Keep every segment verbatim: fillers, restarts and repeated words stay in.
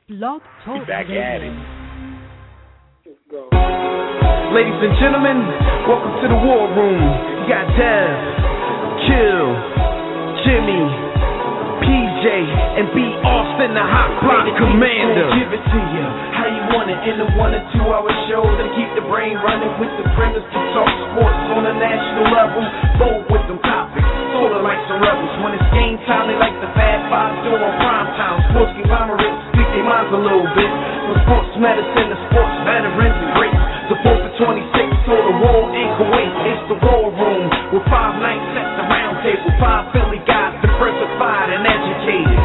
Blog Talk Back Radio. at it. Ladies and gentlemen, welcome to the War Room. You got Dev, Chill, Jimmy, P J, and B. Austin, the Hot Block Commander. Give it to you how you want it in a one or two hour show to keep the brain running with the premise to talk sports on a national level. Bold with them topics, sorta like some rebels. When it's game time, they like the Fab Five doing prime time. Sports conglomerates speak their minds a little bit. From sports medicine to sports veterans and greats. Support for twenty-six, so the war in Kuwait. It's the War Room with five nights at the round table. Five Philly guys diversified and educated.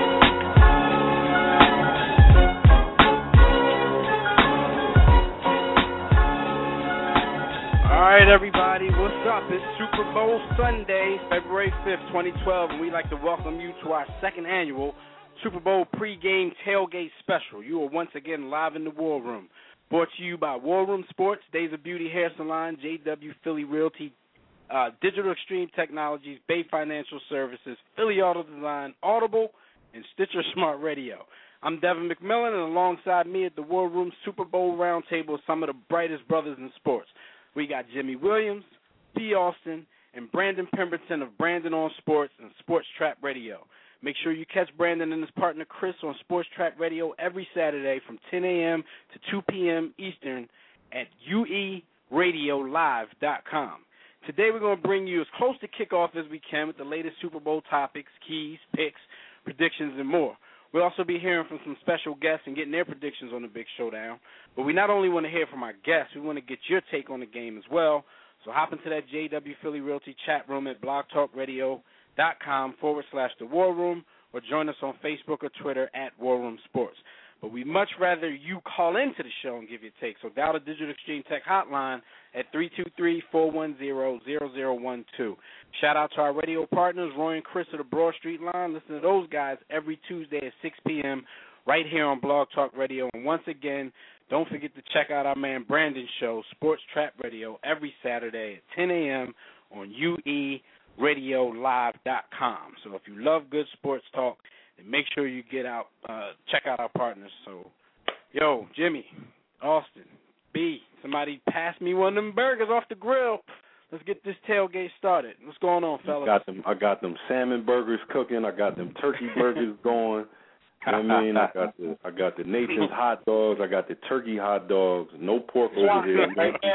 All right, everybody, what's up? It's Super Bowl Sunday, February fifth, twenty twelve, and we'd like to welcome you to our second annual Super Bowl pregame tailgate special. You are once again live in the War Room. Brought to you by War Room Sports, Days of Beauty Hair Salon, J W Philly Realty, uh, Digital Extreme Technologies, Bay Financial Services, Philly Auto Design, Audible, and Stitcher Smart Radio. I'm Devin McMillan, and alongside me at the War Room Super Bowl Roundtable, some of the brightest brothers in sports. We got Jimmy Williams, P. Austin, and Brandon Pemberton of Brandon on Sports and Sports Trap Radio. Make sure you catch Brandon and his partner Chris on Sports Trap Radio every Saturday from ten a.m. to two p.m. Eastern at U E radio live dot com. Today we're going to bring you as close to kickoff as we can with the latest Super Bowl topics, keys, picks, predictions, and more. We'll also be hearing from some special guests and getting their predictions on the big showdown. But we not only want to hear from our guests, we want to get your take on the game as well. So hop into that J W Philly Realty chat room at blogtalkradio.com forward slash the War Room, or join us on Facebook or Twitter at War Room Sports. But we'd much rather you call into the show and give your take. So dial the Digital Extreme Tech hotline at three two three, four one zero, zero zero one two. Shout out to our radio partners, Roy and Chris of the Broad Street Line. Listen to those guys every Tuesday at six p.m. right here on Blog Talk Radio. And once again, don't forget to check out our man Brandon's show, Sports Trap Radio, every Saturday at ten a.m. on U E radio live dot com. So if you love good sports talk, then make sure you get out, uh, check out our partners. So, yo, Jimmy, Austin, B, somebody pass me one of them burgers off the grill. Let's get this tailgate started. What's going on, fellas? Got them. I got them salmon burgers cooking. I got them turkey burgers going. You know what I mean? I got the I got the Nathan's hot dogs. I got the turkey hot dogs. No pork over here.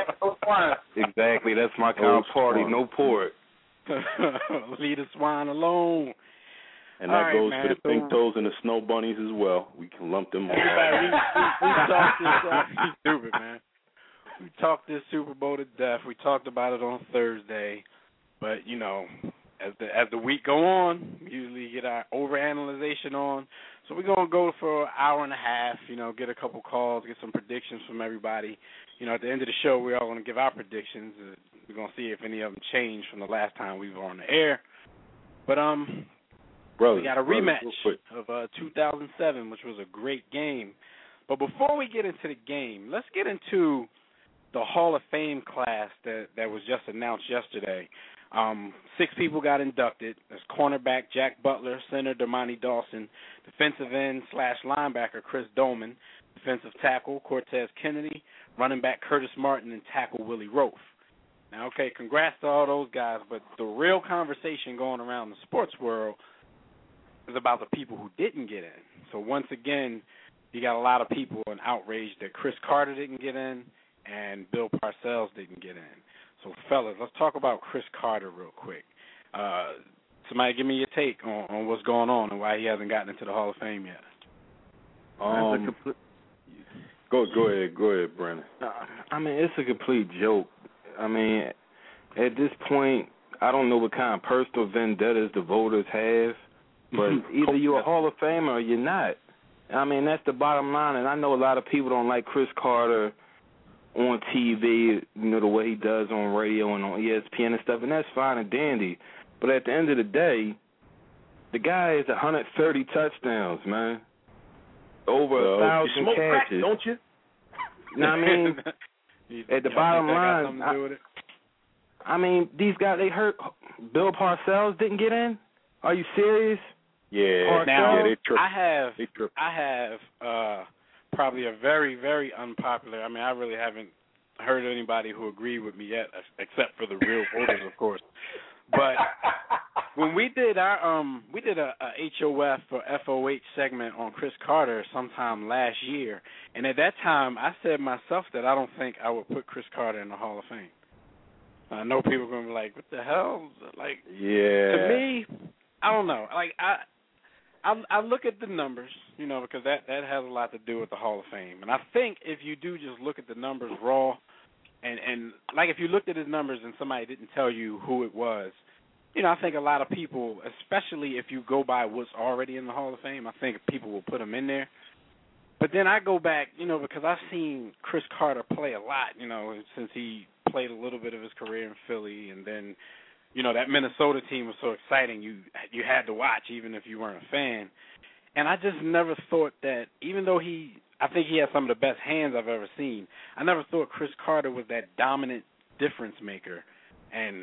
Exactly. That's my kind of party. No pork. Leave the swine alone. And that all right, goes man. for the pink so, toes and the snow bunnies as well. We can lump them all. Everybody, we, we, we talked this. Uh, stupid, man. We talked this Super Bowl to death. We talked about it on Thursday, but you know, as the as the week go on, we usually get our overanalyzation on. So we're gonna go for an hour and a half. You know, get a couple calls, get some predictions from everybody. You know, at the end of the show, we're all gonna give our predictions. We're gonna see if any of them changed from the last time we were on the air. But um. Brothers, we got a rematch brothers, of uh, two thousand seven, which was a great game. But before we get into the game, let's get into the Hall of Fame class that, that was just announced yesterday. Um, six people got inducted. There's cornerback Jack Butler, center Dermontti Dawson, defensive end slash linebacker Chris Doman, defensive tackle Cortez Kennedy, running back Curtis Martin, and tackle Willie Roaf. Now, okay, congrats to all those guys, but the real conversation going around the sports world is about the people who didn't get in. So once again, you got a lot of people in outrage that Chris Carter didn't get in and Bill Parcells didn't get in. So, fellas, let's talk about Chris Carter real quick. Uh, somebody give me your take on, on what's going on and why he hasn't gotten into the Hall of Fame yet. Um, complete, go, go ahead, go ahead, Brandon. I mean, it's a complete joke. I mean, at this point, I don't know what kind of personal vendettas the voters have. But either you're a Hall of Famer or you're not. I mean, that's the bottom line. And I know a lot of people don't like Chris Carter on T V, you know, the way he does on radio and on E S P N and stuff, and that's fine and dandy. But at the end of the day, the guy has one hundred thirty touchdowns, man. Over a thousand you smoke catches. Crack, don't you? You know what I mean? At the bottom line, I, I mean, these guys, they hurt. Bill Parcells didn't get in? Are you serious? Yeah, now yeah, they trip. I have They trip. I have uh, probably a very very unpopular. I mean, I really haven't heard anybody who agreed with me yet, except for the real voters, of course. But when we did our um we did a, a H O F or F O H segment on Chris Carter sometime last year, and at that time I said myself that I don't think I would put Chris Carter in the Hall of Fame. I know people are going to be like, what the hell? Like, yeah. To me, I don't know. Like, I, I I look at the numbers, you know, because that, that has a lot to do with the Hall of Fame. And I think if you do just look at the numbers raw, and, and like if you looked at his numbers and somebody didn't tell you who it was, you know, I think a lot of people, especially if you go by what's already in the Hall of Fame, I think people will put him in there. But then I go back, you know, because I've seen Chris Carter play a lot, you know, since he played a little bit of his career in Philly, and then, you know, that Minnesota team was so exciting, you you had to watch even if you weren't a fan. And I just never thought that, even though he, I think he has some of the best hands I've ever seen, I never thought Chris Carter was that dominant difference maker. And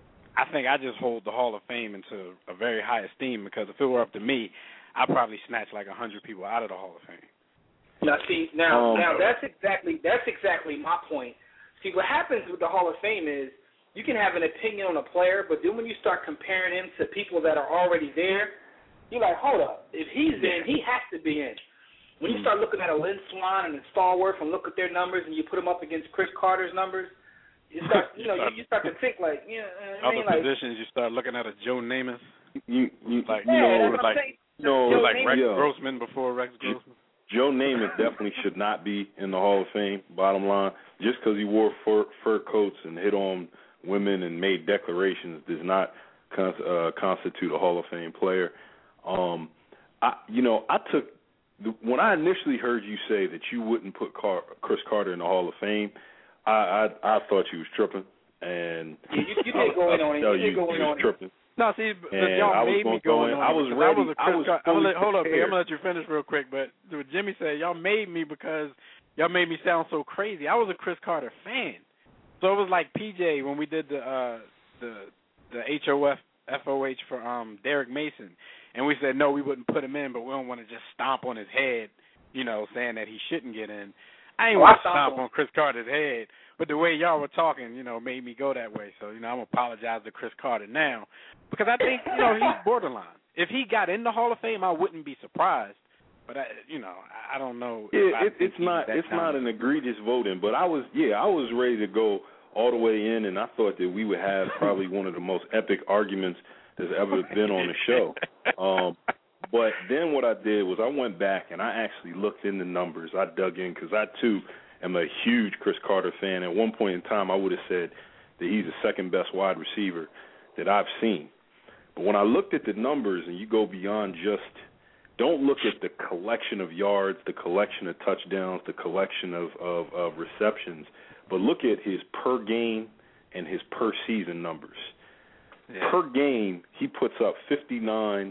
I think I just hold the Hall of Fame into a very high esteem, because if it were up to me, I'd probably snatch like one hundred people out of the Hall of Fame. Now, see, now, Um, now that's exactly that's exactly my point. See, what happens with the Hall of Fame is you can have an opinion on a player, but then when you start comparing him to people that are already there, you're like, hold up, if he's in, he has to be in. When you start looking at a Lynn Swann and a Stallworth and look at their numbers and you put them up against Chris Carter's numbers, you start, you know, you, you start to think like, you know, I Other mean, like, positions, you start looking at a Joe Namath, You, you, like, you yeah, know, that's what I'm like, saying. no, Joe like Namath. Rex yeah. Grossman before Rex Grossman. Joe Namath definitely should not be in the Hall of Fame, bottom line. Just because he wore fur, fur coats and hit on women and made declarations does not con- uh, constitute a Hall of Fame player. Um, I, you know, I took – when I initially heard you say that you wouldn't put Car- Chris Carter in the Hall of Fame, I, I, I thought you was tripping. And You, you did go in on it. tell You did you, go in you on was it. tripping. No, see, And y'all I was made gonna me go go in in. on I it was because ready. I was a I Chris was Car- I'm gonna let, fully hold up, here. I'm prepared. gonna let you finish real quick. But what Jimmy said, y'all made me because y'all made me sound so crazy. I was a Chris Carter fan, so it was like P J when we did the uh, the the H O F F O H for um, Derek Mason, and we said no, we wouldn't put him in, but we don't want to just stomp on his head, you know, saying that he shouldn't get in. I ain't Oh, want I to stomp him. on Chris Carter's head, but the way y'all were talking, you know, made me go that way. So, you know, I'm going to apologize to Chris Carter now, because I think, you know, he's borderline. If he got in the Hall of Fame, I wouldn't be surprised. But, I, you know, I, I don't know. Yeah, I it, it's not it's not an dominant. egregious voting, but I was yeah I was ready to go all the way in, and I thought that we would have probably one of the most epic arguments that's ever been on the show. Um, but then what I did was I went back and I actually looked in the numbers. I dug in because I too am a huge Chris Carter fan. At one point in time, I would have said that he's the second best wide receiver that I've seen. But when I looked at the numbers, and you go beyond just don't look at the collection of yards, the collection of touchdowns, the collection of, of, of receptions, but look at his per game and his per season numbers. Yeah. Per game, he puts up fifty-nine,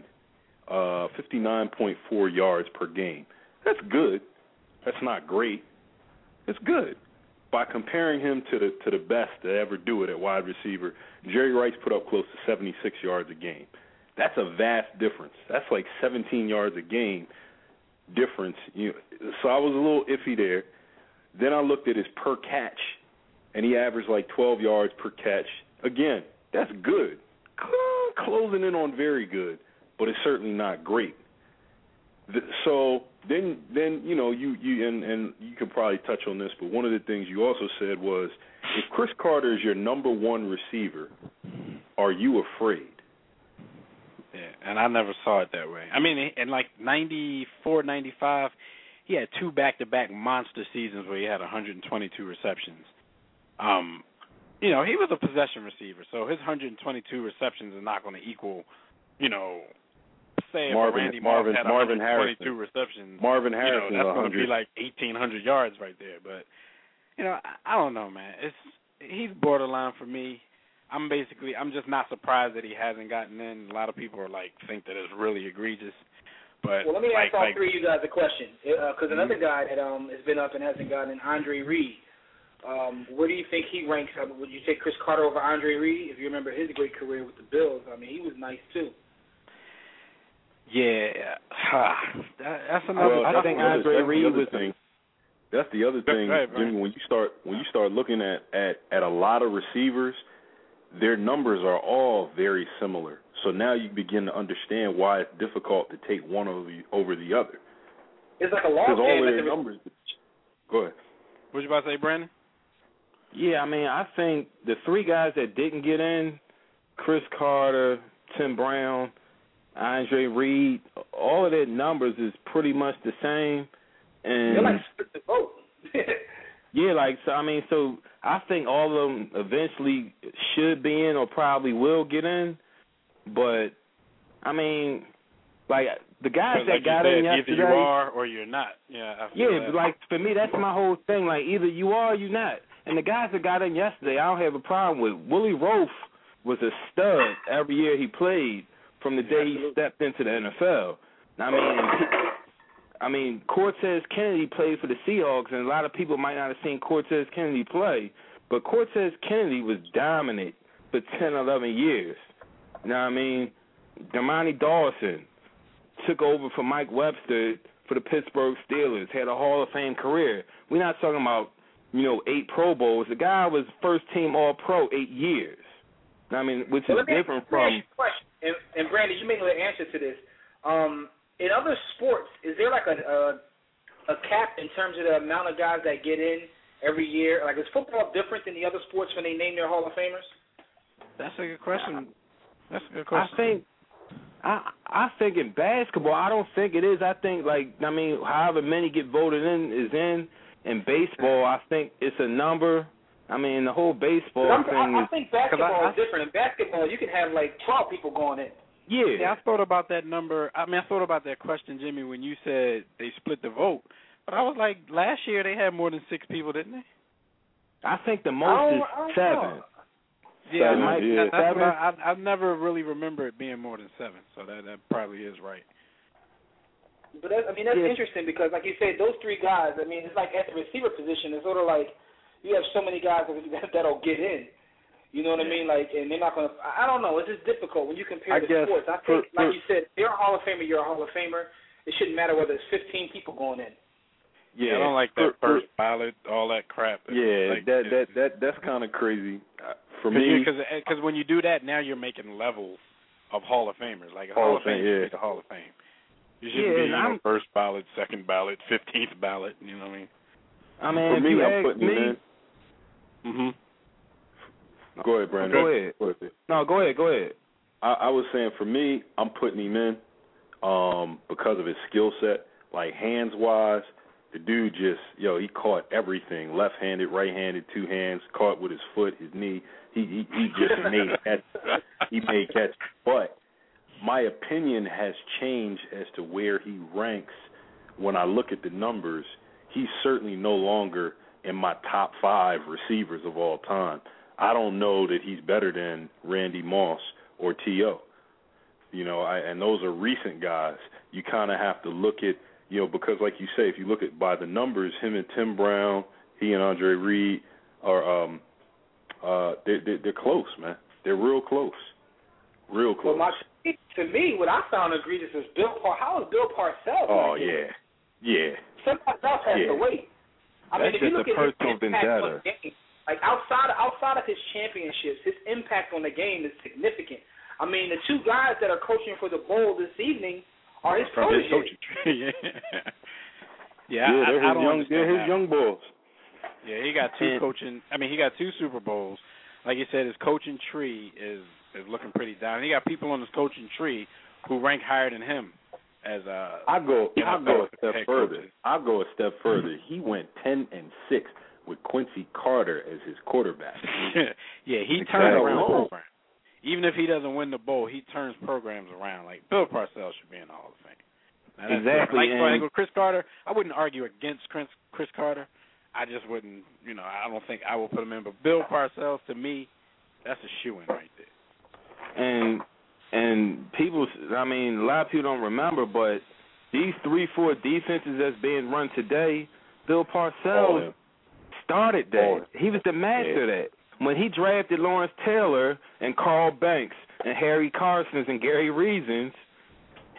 uh, fifty-nine point four yards per game. That's good. That's not great. It's good. By comparing him to the to the best to ever do it at wide receiver, Jerry Rice put up close to seventy-six yards a game. That's a vast difference. That's like seventeen yards a game difference. You know, so I was a little iffy there. Then I looked at his per catch, and he averaged like twelve yards per catch. Again, that's good. Closing in on very good, but it's certainly not great. So then, then you know, you, you and, and you can probably touch on this, but one of the things you also said was, if Chris Carter is your number one receiver, are you afraid? Yeah, and I never saw it that way. I mean, in like ninety-four, ninety-five, he had two back-to-back monster seasons where he had one hundred twenty-two receptions. Um, you know, he was a possession receiver, so his one hundred twenty-two receptions are not going to equal, you know, say Marvin, if Randy Marvin, Moss had Marvin one hundred twenty-two Harrison. receptions, Marvin you know, Harrison, that's going to be one hundred. like eighteen hundred yards right there. But, you know, I, I don't know, man. It's he's borderline for me. I'm basically, I'm just not surprised that he hasn't gotten in. A lot of people are like, think that it's really egregious. But Well, let me like, ask all like, three of you guys a question, because uh, mm-hmm. another guy that um has been up and hasn't gotten in, Andre Reed. Um, where do you think he ranks? Uh, would you take Chris Carter over Andre Reed? If you remember his great career with the Bills, I mean, he was nice too. Yeah, that, that's another. Well, I think Andre Reed was. Thing. That's the other thing, right, Jimmy. When you start when you start looking at, at, at a lot of receivers, their numbers are all very similar. So now you begin to understand why it's difficult to take one over the, over the other. It's like a long Because all game. their numbers. Go ahead. What you about to say, Brandon? Yeah, I mean, I think the three guys that didn't get in, Chris Carter, Tim Brown, Andre Reed, all of their numbers is pretty much the same. And They're like split the vote. yeah, like, so, I mean, so I think all of them eventually should be in or probably will get in. But, I mean, like, the guys that like got said, in yesterday. Either you are or you're not. Yeah, I feel yeah, that. like, for me, that's my whole thing. Like, either you are or you're not. And the guys that got in yesterday, I don't have a problem with. Willie Roaf was a stud every year he played from the day he stepped into the N F L. I mean, I mean, Cortez Kennedy played for the Seahawks, and a lot of people might not have seen Cortez Kennedy play, but Cortez Kennedy was dominant for ten, eleven years. You know what I mean? Damani Dawson took over for Mike Webster for the Pittsburgh Steelers, had a Hall of Fame career. We're not talking about, you know, eight Pro Bowls. The guy was first-team All-Pro eight years. I mean, which well, is let me different ask, let me from. ask you a question. And, and Brandon, you may know the answer to this. Um, in other sports, is there like a, a a cap in terms of the amount of guys that get in every year? Like, is football different than the other sports when they name their Hall of Famers? That's a good question. That's a good question. I think, I I think in basketball, I don't think it is. I think like I mean, however many get voted in is in. In baseball, I think it's a number. I mean, the whole baseball I'm, thing I, I is. think basketball I, I, is different. In basketball, you can have like twelve people going in. Yeah. Yeah, I thought about that number. I mean, I thought about that question, Jimmy, when you said they split the vote. But I was like, last year they had more than six people, didn't they? I think the most is seven. Yeah, seven, might, yeah. that, that's seven. what I, I, I've never really remember it being more than seven, so that, that probably is right. But that, I mean, that's yeah. interesting because, like you said, those three guys. I mean, it's like at the receiver position, it's sort of like you have so many guys that, that'll get in. You know what yeah. I mean? Like, and they're not gonna. I don't know. It's just difficult when you compare I the guess sports. I for, think, like for, you said, if you're a Hall of Famer, you're a Hall of Famer. It shouldn't matter whether it's fifteen people going in. Yeah, I don't like that for, first ballot, all that crap. Yeah, like, that that that that's kind of crazy uh, for Cause me. Because when you do that, now you're making levels of Hall of Famers. Like a Hall Hall of of Fame, Fame, yeah. the Hall of Fame. You shouldn't yeah, be, you know, I'm, first ballot, second ballot, fifteenth ballot. You know what I mean? I mean, for if me, you I'm ask putting me, him in. Mm-hmm. Go ahead, Brandon. Go ahead. Go ahead. No, go ahead. Go ahead. I, I was saying for me, I'm putting him in um, because of his skill set. Like hands wise, the dude just yo, he caught everything. Left-handed, right-handed, two hands, caught with his foot, his knee. He he, he just made catch. He made catch. But my opinion has changed as to where he ranks. When I look at the numbers, he's certainly no longer in my top five receivers of all time. I don't know that he's better than Randy Moss or T O You know, I, and those are recent guys. You kind of have to look at, you know, because like you say, if you look at by the numbers, him and Tim Brown, he and Andre Reed are, um, uh, they're, they're, they're close, man. They're real close, real close. Well, my, to me, what I found egregious is Bill Par. How is Bill Parcells? Oh yeah, yeah. Somebody else has yeah. to wait. I That's mean, if you just look a at his personal impact vendetta. on the game, like outside outside of his championships, his impact on the game is significant. I mean, the two guys that are coaching for the bowl this evening are his From his protégés. coaching tree. yeah, Yeah, I, they're I his don't young, they're his that. young boys. Yeah, he got two And, coaching. I mean, he got two Super Bowls. Like you said, his coaching tree is is looking pretty down. He got people on his coaching tree who rank higher than him. As uh, I go, you know, I go a step head further. coaches. I go a step further. He went ten and six with Quincy Carter as his quarterback. yeah, he Like turns that around alone. programs. Even if he doesn't win the bowl, he turns programs around. Like Bill Parcells should be in the Hall of Fame. Now, that's Exactly, Like, and- like with Chris Carter, I wouldn't argue against Chris, Chris Carter. I just wouldn't, you know, I don't think I will put him in. But Bill Parcells, to me, that's a shoo-in right there. And and people, I mean, a lot of people don't remember, but these three, four defenses that's being run today, Bill Parcells Oh, started that. Oh, He was the master yeah. of that. When he drafted Lawrence Taylor and Carl Banks and Harry Carsons and Gary Reasons,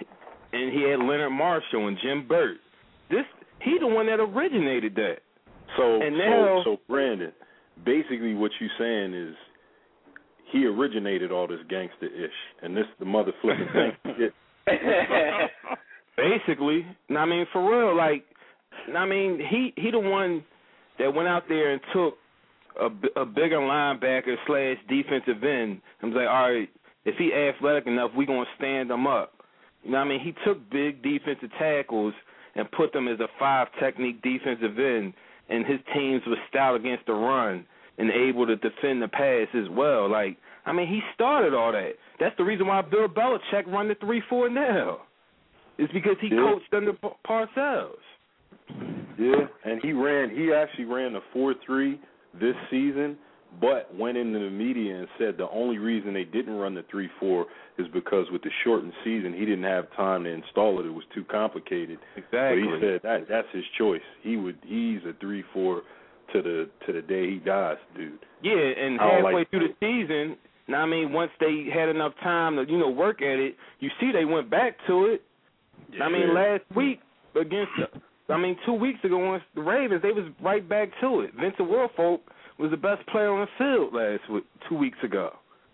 and he had Leonard Marshall and Jim Burt. This he the one that originated that. So, and now, so, so Brandon, basically what you saying is he originated all this gangster ish, and this the mother flipping gangster shit. Basically, I mean, for real, like, I mean, he he the one that went out there and took a, a bigger linebacker slash defensive end and was like, all right, if he athletic enough, we gonna stand him up. You know what I mean? He took big defensive tackles and put them as a five technique defensive end, and his teams were stout against the run and able to defend the pass as well. Like, I mean, he started all that. That's the reason why Bill Belichick run the three four now. It's because he yeah. coached under Parcells. Yeah, and he ran. He actually ran the four three this season, but went into the media and said the only reason they didn't run the three four is because with the shortened season, he didn't have time to install it. It was too complicated. Exactly. But he said that that's his choice. He would. He's a three four to the to the day he dies, dude. Yeah, and halfway like through the season, I mean, once they had enough time to you know work at it, you see they went back to it. Yeah. I mean, last week against, I mean, two weeks ago against the Ravens, they was right back to it. Vincent Wilfork was the best player on the field last week, two weeks ago.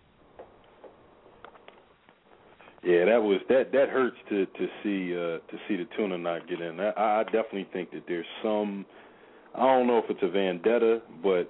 Yeah, that was that. That hurts to to see uh, to see the tuna not get in. I, I definitely think that there's some. I don't know if it's a vendetta, but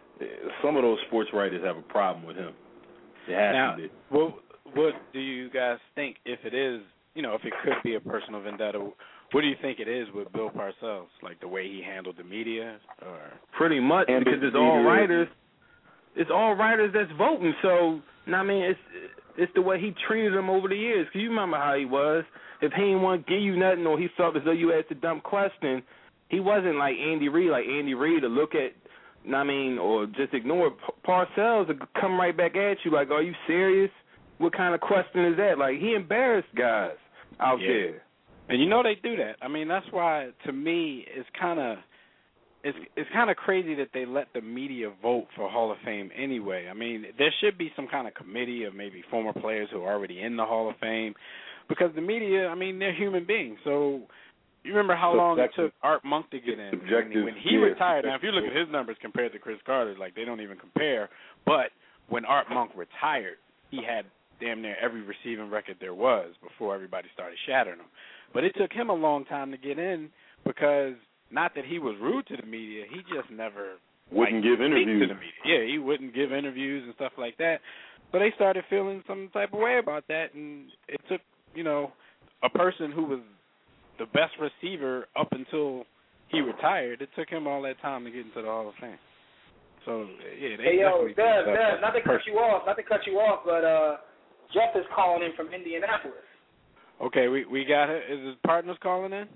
some of those sports writers have a problem with him. It has now, to be. What what do you guys think if it is? You know, if it could be a personal vendetta, what do you think it is with Bill Parcells? Like the way he handled the media, or pretty much and because it's all writers. It's all writers that's voting. So, I mean, it's it's the way he treated them over the years. Cause you remember how he was. If he didn't want to give you nothing, or he felt as though you asked a dumb question, he wasn't like Andy Reid. Like Andy Reid to look at, I mean, or just ignore it. Parcells would come right back at you. Like, are you serious? What kind of question is that? Like, he embarrassed guys out yeah. there. And you know they do that. I mean, that's why, to me, it's kind of it's it's kind of crazy that they let the media vote for Hall of Fame anyway. I mean, there should be some kind of committee of maybe former players who are already in the Hall of Fame, because the media, I mean, they're human beings. So you remember how long it took Art Monk to get in? When, when he yeah, retired, now if you look at his numbers compared to Chris Carter, like they don't even compare. But when Art Monk retired, he had damn near every receiving record there was before everybody started shattering them. But it took him a long time to get in because not that he was rude to the media, he just never wouldn't like, give interviews to the media. Yeah, he wouldn't give interviews and stuff like that. So they started feeling some type of way about that, and it took, you know, a person who was the best receiver up until he retired, it took him all that time to get into the Hall of Fame. So, yeah, they hey, yo, definitely... Dev, Dev, not to cut you off, not to cut you off, but uh, Jeff is calling in from Indianapolis. Okay, we we got it. Is his partners calling in?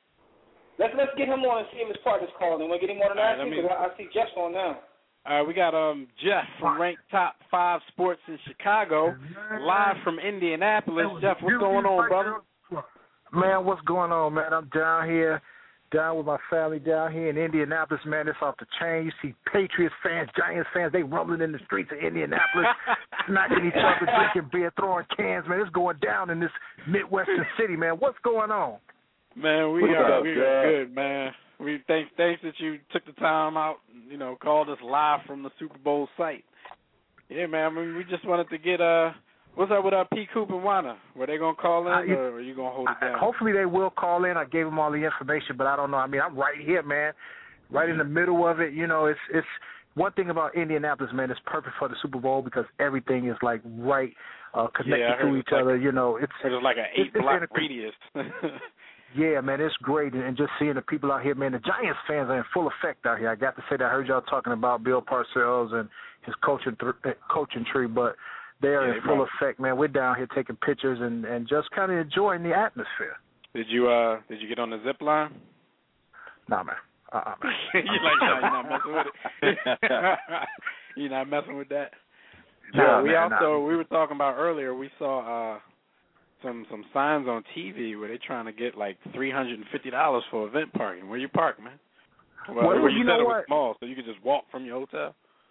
Let's let's get him on and see if his partner's calling in. We'll get him on and ask him, because I, I see Jeff's on now. All right, we got um Jeff from Ranked Top Five Sports in Chicago, live from Indianapolis. Jeff, what's going on, brother? Man, what's going on, man? I'm down here, down with my family down here in Indianapolis, man. It's off the chain. You see Patriots fans, Giants fans, they rumbling in the streets of Indianapolis, smacking each other, drinking beer, throwing cans, man. It's going down in this Midwestern city, man. What's going on? Man, we What's are up, we Jeff? are good, man. We thanks thanks that you took the time out, you know, called us live from the Super Bowl site. Yeah, man. I mean, we just wanted to get uh. What's up with uh, P. Coop and Wana? Were they going to call in, uh, or are you going to hold it down? I, hopefully they will call in. I gave them all the information, but I don't know. I mean, I'm right here, man, right in the middle of it. You know, it's it's one thing about Indianapolis, man. It's perfect for the Super Bowl because everything is, like, right uh, connected yeah, to each like, other. You know, it's, it's like an eight-block radius. Yeah, man, it's great. And, and just seeing the people out here, man, the Giants fans are in full effect out here. I got to say that I heard y'all talking about Bill Parcells and his coaching, th- coaching tree, but they are yeah, in full bro. effect, man. We're down here taking pictures and, and just kind of enjoying the atmosphere. Did you uh did you get on the zip line? Nah, man. Uh-uh, man. you like nah, you're not messing with it. You're not messing with that. Nah, yeah, we man, also nah. we were talking about earlier. We saw uh some some signs on T V where they're trying to get like three hundred and fifty dollars for event parking. Where you park, man? Well, well well you, you said know it what? was small, so you could just walk from your hotel.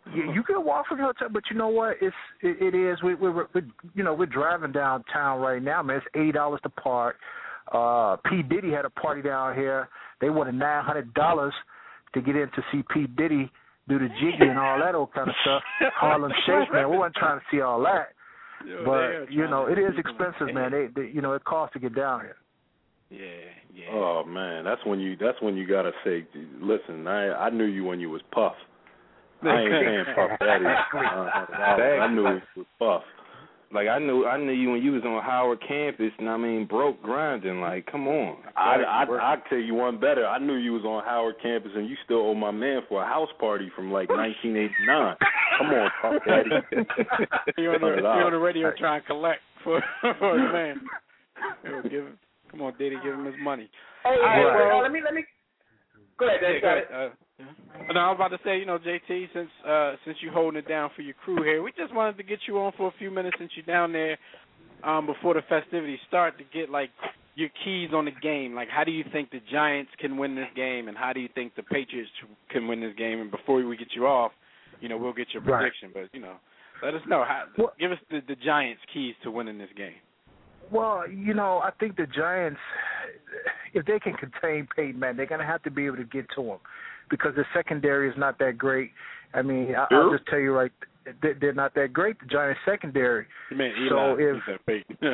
you, you can walk from the hotel, but you know what? It's it, it is. We, we, we're, we, you know, we're driving downtown right now, man. It's eighty dollars to park. Uh, P Diddy had a party down here. They wanted nine hundred dollars to get in to see P Diddy do the jiggy and all that old kind of stuff. Harlem Shake, man. We weren't trying to see all that, Yo, but you know, it is expensive, man. They, they, you know, it costs to get down here. Yeah, yeah. Oh man, that's when you that's when you gotta say, listen, I I knew you when you was Puff. I ain't saying Puff Daddy. Uh, I knew it was Puff. Like I knew I knew you when you was on Howard campus, and I mean broke grinding. Like, come on. I I I tell you one better. I knew you was on Howard campus, and you still owe my man for a house party from like nineteen eighty-nine. Come on, Puff Daddy. You're on the, you're on the radio trying to collect for, for his man. Yo, give him. Come on, Diddy, give him his money. Hey, hey, right. well, let me let me. Go ahead, Dave. Yeah, go ahead. Uh, no, I was about to say, you know, J T, since uh, since you're holding it down for your crew here, we just wanted to get you on for a few minutes since you're down there um, before the festivities start to get like your keys on the game. Like, how do you think the Giants can win this game, and how do you think the Patriots can win this game? And before we get you off, you know, we'll get your prediction. Right. But you know, let us know how. Well, give us the, the Giants' keys to winning this game. Well, you know, I think the Giants, if they can contain Peyton Manning, they're going to have to be able to get to him because the secondary is not that great. I mean, I, I'll just tell you right, they're not that great, the Giants secondary. Man, so Eli, if,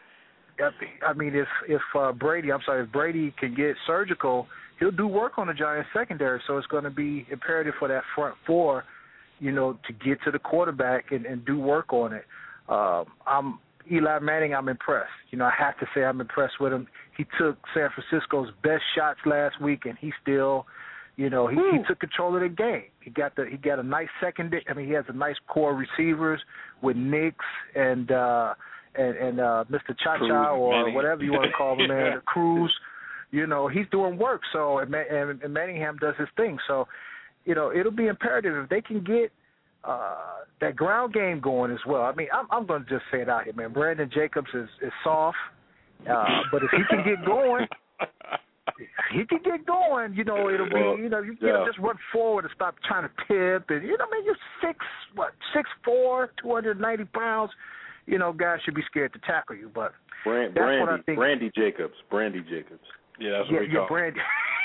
I mean, if if uh, Brady, I'm sorry, if Brady can get surgical, he'll do work on the Giants secondary. So it's going to be imperative for that front four, you know, to get to the quarterback and, and do work on it. Um, I'm Eli Manning, I'm impressed. You know, I have to say I'm impressed with him. He took San Francisco's best shots last week, and he still, you know, he, he took control of the game. He got the he got a nice second. I mean, he has a nice core receivers with Nix and uh, and, and uh, Mister Cha-Cha or Manning. Whatever you want to call him, man, Cruz. You know, he's doing work. So and, and, and Manningham does his thing. So, you know, it'll be imperative if they can get Uh, that ground game going as well. I mean, I'm, I'm going to just say it out here, man. Brandon Jacobs is, is soft, uh, but if he can get going, if he can get going, you know, it'll well, be, you know, you yeah. know, just run forward and stop trying to tip. And, you know, I mean, you're six, what, six four, two hundred ninety pounds. You know, guys should be scared to tackle you. But Brand, that's Brandy, what I think. Brandy Jacobs. Brandy Jacobs. Yeah, that's yeah, what we yeah, call Brandy.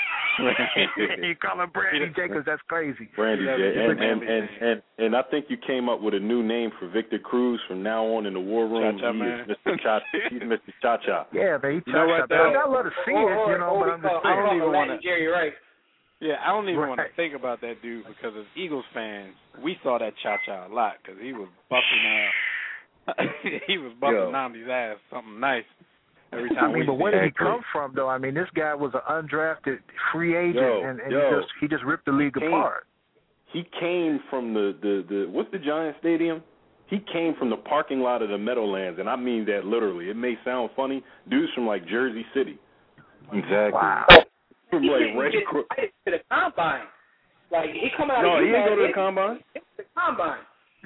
You call him Brandy Jacobs? That's crazy. Brandy Jacobs, and, and, and, and and I think you came up with a new name for Victor Cruz from now on in the War Room. Cha-cha, he man. is Mister Cha. He's Mister Cha-Cha. Yeah, man. He you know what, I gotta love to see it, you know. But I'm just I don't even want to. Jerry Rice. Yeah, I don't even right. want to think about that dude because as Eagles fans, we saw that Cha-Cha a lot because he was busting uh, he was busting Namdi's ass something nice. Every time I mean, but where did he come from, though? I mean, this guy was an undrafted free agent, yo, and, and yo. he just he just ripped the league came, apart. He came from the, the, the what's the Giant Stadium? He came from the parking lot of the Meadowlands, and I mean that literally. It may sound funny. Dude's from like Jersey City. Exactly. Wow. From he like didn't right get across. invited to the combine. Like he come out. No, of he didn't go to the he, combine. He, the combine.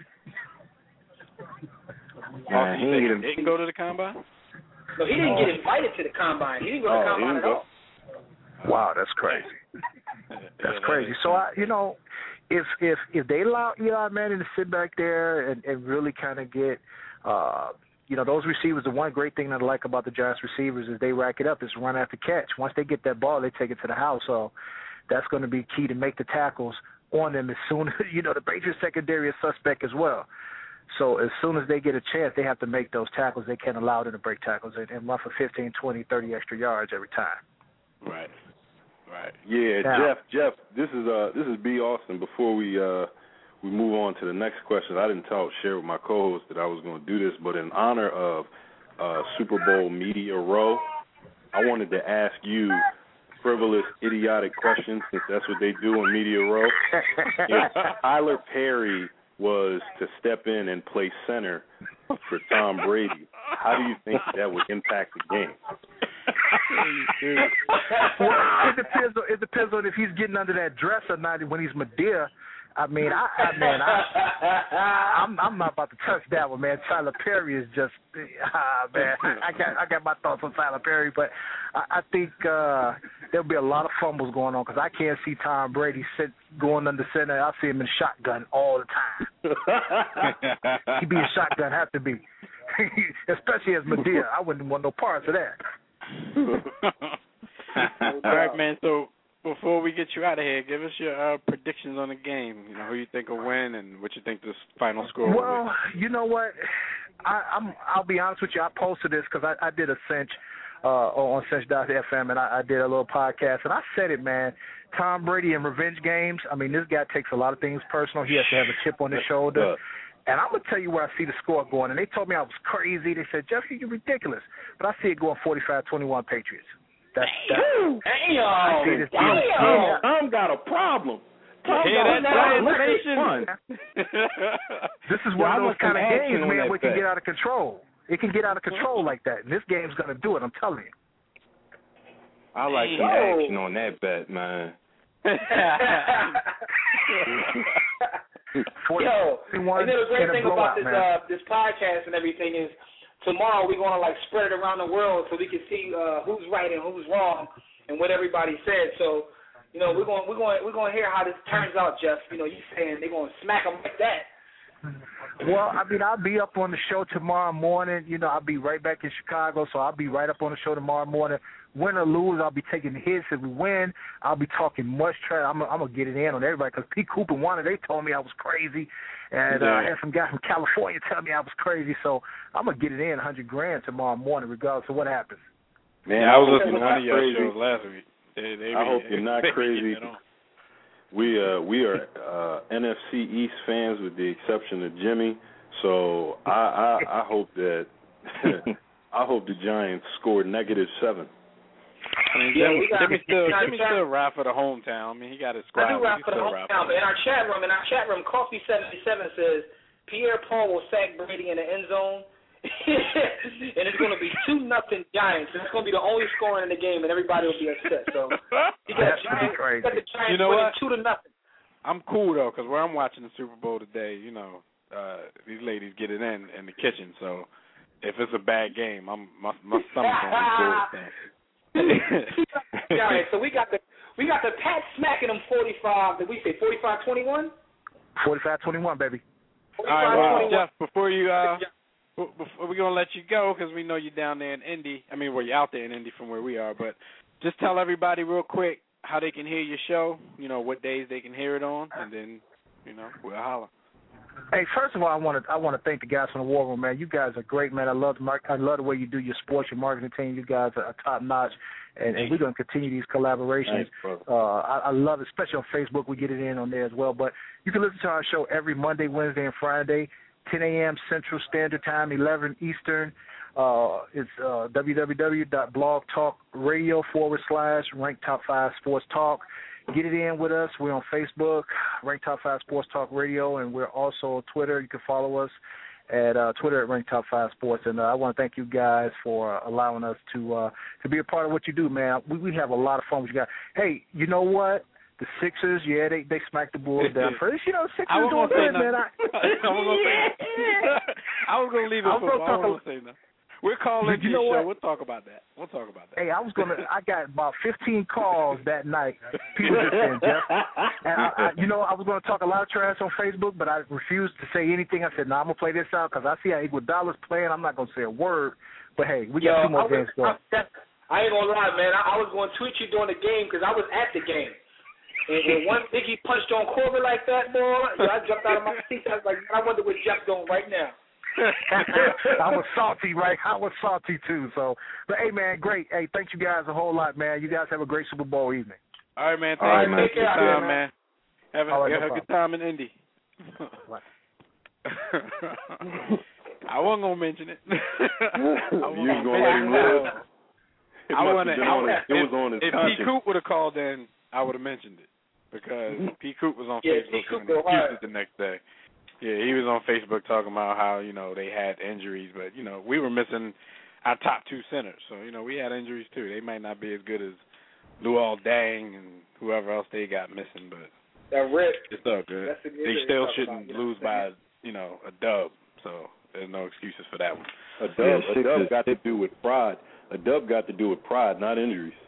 Yeah, he didn't, didn't go to the combine. No, he didn't get invited to the combine. He didn't go to the Oh, combine at go. all. Wow, that's crazy. That's crazy. So I, you know, if if if they allow Eli Manning to sit back there and, and really kind of get, uh, you know, those receivers. The one great thing that I like about the Giants receivers is they rack it up. It's run after catch. Once they get that ball, they take it to the house. So that's going to be key to make the tackles on them as soon as, you know, the Patriots secondary is suspect as well. So as soon as they get a chance, they have to make those tackles. They can't allow them to break tackles and, and run for fifteen, twenty, thirty extra yards every time. Right. Right. Yeah, now, Jeff. Jeff, this is uh this is B. Austin. Before we uh we move on to the next question, I didn't tell share with my co-host that I was going to do this, but in honor of uh, Super Bowl Media Row, I wanted to ask you frivolous, idiotic questions since that's what they do on Media Row. If Tyler Perry was to step in and play center for Tom Brady, how do you think that would impact the game? Well, it depends. On, it depends on if he's getting under that dress or not. When he's Madea, I mean, I, I man, I, I'm, I'm not about to touch that one, man. Tyler Perry is just, ah, man. I got, I got my thoughts on Tyler Perry, but I, I think, uh, there'll be a lot of fumbles going on because I can't see Tom Brady sit going under center. I see him in shotgun all the time. He be a shotgun, have to be, especially as Medea. I wouldn't want no parts of that. All right, man. So before we get you out of here, give us your uh, predictions on the game. You know, who you think will win and what you think this final score will be. Well, you know what? I, I'm. I'll be honest with you. I posted this because I, I did a cinch uh, on cinch dot f m and I, I did a little podcast and I said it, man. Tom Brady in revenge games. I mean, this guy takes a lot of things personal. He has to have a chip on his shoulder. And I'm gonna tell you where I see the score going. And they told me I was crazy. They said, Jeffy, you're ridiculous. But I see it going forty-five twenty-one Patriots. That's, that's, damn, I see this damn, Tom got a problem. Tom hear that, that This is one of those kind of games, man, where it can get out of control. It can get out of control like that. And this game's gonna do it. I'm telling you. I like the action on that bet, man. Yo, and then the great thing about this uh, this podcast and everything is tomorrow we're gonna like spread it around the world so we can see uh, who's right and who's wrong and what everybody said. So, you know, we're going we're going we're going to hear how this turns out, Jeff. You know, you saying they're going to smack them like that. Well, I mean, I'll be up on the show tomorrow morning. You know, I'll be right back in Chicago, so I'll be right up on the show tomorrow morning. Win or lose, I'll be taking hits. If we win, I'll be talking much trash. I'm, I'm going to get it in on everybody because Pete Cooper wanted. They told me I was crazy. And yeah. uh, I had some guy from California tell me I was crazy. So I'm going to get it in one hundred grand tomorrow morning regardless of what happens. Man, yeah, I was listening to one of your shows last week. They, they I hope you're not crazy. We uh we are uh, N F C East fans with the exception of Jimmy. So I I, I hope that I hope the Giants score negative seven. I mean, yeah, Jimmy, Jimmy still Jimmy still ride for the hometown. I mean, he got his squad. I do ride for the hometown, but in our chat room, in our chat room, Coffee seventy-seven says Pierre Paul will sack Brady in the end zone, and it's going to be two nothing Giants. And it's going to be the only scoring in the game, and everybody will be upset. So you got, Giants, you got the Giants you know winning what? two to nothing. I'm cool though, because where I'm watching the Super Bowl today, you know, uh, these ladies get it in in the kitchen. So if it's a bad game, I'm my my stomach's going to be good. All right, so we got the we got the Pat smacking them forty-five. Did we say forty-five twenty-one? forty-five twenty-one, baby. All right, well, Jeff, before you uh, before we're gonna let you go because we know you're down there in Indy. I mean, well, you're out there in Indy from where we are, but just tell everybody real quick how they can hear your show. You know, what days they can hear it on, and then you know we'll holler. Hey, first of all, I want to I want to thank the guys from the War Room, man. You guys are great, man. I love the I love the way you do your sports, your marketing team. You guys are top notch, and, and we're going to continue these collaborations. Thanks, uh, I, I love it, especially on Facebook. We get it in on there as well. But you can listen to our show every Monday, Wednesday, and Friday, ten a.m. Central Standard Time, eleven Eastern. Uh, it's uh, www.blogtalkradio forward slash Rank Top Five Sports Talk. Get it in with us. We're on Facebook, Rank Top five Sports Talk Radio, and we're also on Twitter. You can follow us at uh, Twitter at Rank Top five Sports. And uh, I want to thank you guys for allowing us to uh, to be a part of what you do, man. We, we have a lot of fun with you guys. Hey, you know what? The Sixers, yeah, they they smacked the Bulls down first. You know, Sixers doing good, man. I, I was going to leave it for I was going to say nothing. We're calling you know show. What? We'll talk about that. We'll talk about that. Hey, I was gonna. I got about fifteen calls that night. People just saying, Jeff. And I, I, you know, I was gonna talk a lot of trash on Facebook, but I refused to say anything. I said, "No, nah, I'm gonna play this out because I see how Iguodala's playing. I'm not gonna say a word." But hey, we got Yo, two more was, games going. I, I ain't gonna lie, man. I, I was gonna tweet you during the game because I was at the game. And, and once Iggy punched on Corbin like that, boy, I jumped out of my seat. I was like, I wonder what Jeff's doing right now. I was salty, right? I was salty too. So, but hey, man, great. Hey, thank you guys a whole lot, man. You guys have a great Super Bowl evening. All right, man. Thank All right, you. man. Take care, time, man. man. Have a, right, have no a good time in Indy. I wasn't gonna mention it. I you was gonna let him live. It, I wanna, I, I, it was on his if conscience. P. Coop would have called in, I would have mentioned it because P. Coop was on yeah, Facebook giving excuses right. the next day. Yeah, he was on Facebook talking about how, you know, they had injuries, but, you know, we were missing our top two centers. So, you know, we had injuries too. They might not be as good as Luol Deng and whoever else they got missing, but that rip. It's all good. They still shouldn't lose by, you know, a dub. So there's no excuses for that one. A dub, a dub got to do with pride. A dub got to do with pride, not injuries.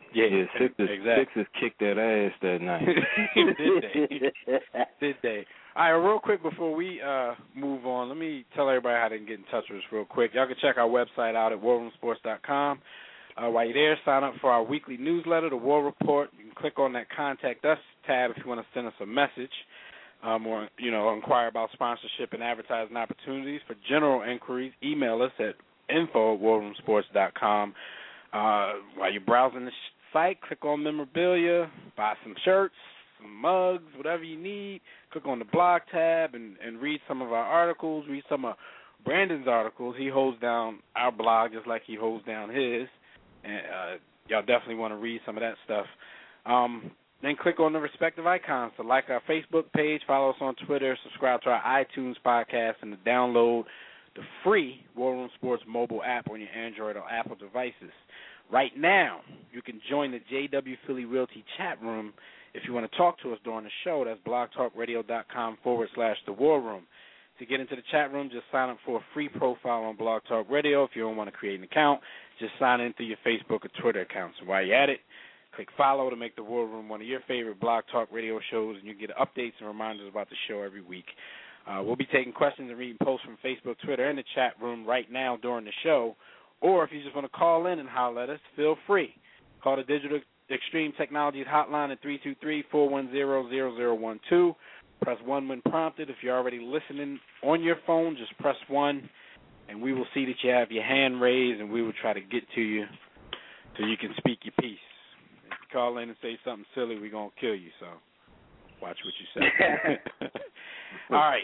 Yeah, yeah Sixers, exactly. Sixers kicked that ass that night. Did they? Did they? All right, real quick before we uh, move on, let me tell everybody how they can get in touch with us real quick. Y'all can check our website out at war room sports dot com. Uh, while you're there, sign up for our weekly newsletter, The War Report. You can click on that Contact Us tab if you want to send us a message um, or, you know, inquire about sponsorship and advertising opportunities. For general inquiries, email us at info at war room sports dot com. Uh, while you're browsing the site, click on memorabilia, buy some shirts, some mugs, whatever you need. Click on the blog tab and, and read some of our articles, read some of Brandon's articles. He holds down our blog just like he holds down his. And uh, y'all definitely want to read some of that stuff. Um, then click on the respective icons to like our Facebook page, follow us on Twitter, subscribe to our iTunes podcast, and to download the free War Room Sports mobile app on your Android or Apple devices. Right now, you can join the J W Philly Realty chat room if you want to talk to us during the show. That's blogtalkradio.com forward slash the War Room. To get into the chat room, just sign up for a free profile on Blog Talk Radio. If you don't want to create an account, just sign in through your Facebook or Twitter accounts. And while you're at it, click follow to make the War Room one of your favorite Blog Talk Radio shows, and you get updates and reminders about the show every week. Uh, we'll be taking questions and reading posts from Facebook, Twitter, and the chat room right now during the show. Or if you just want to call in and holler at us, feel free. Call the Digital Extreme Technologies hotline at three two three, four one zero, zero zero one two. Press one when prompted. If you're already listening on your phone, just press one, and we will see that you have your hand raised, and we will try to get to you so you can speak your piece. If you call in and say something silly, we're going to kill you, so watch what you say. All right.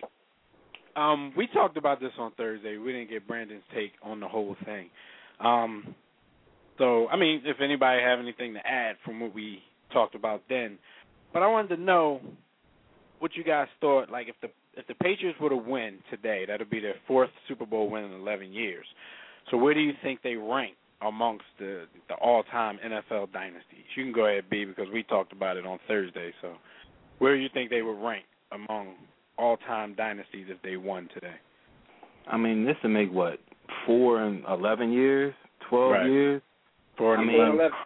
Um, we talked about this on Thursday. We didn't get Brandon's take on the whole thing. Um, so, I mean, if anybody have anything to add from what we talked about then. But I wanted to know what you guys thought, like if the if the Patriots were to win today, that would be their fourth Super Bowl win in eleven years. So where do you think they rank amongst the the all-time N F L dynasties? You can go ahead, B, because we talked about it on Thursday. So where do you think they would rank among all-time dynasties if they won today? I mean, this would make, what, four and eleven years, twelve right. years? Four and I mean, eleven.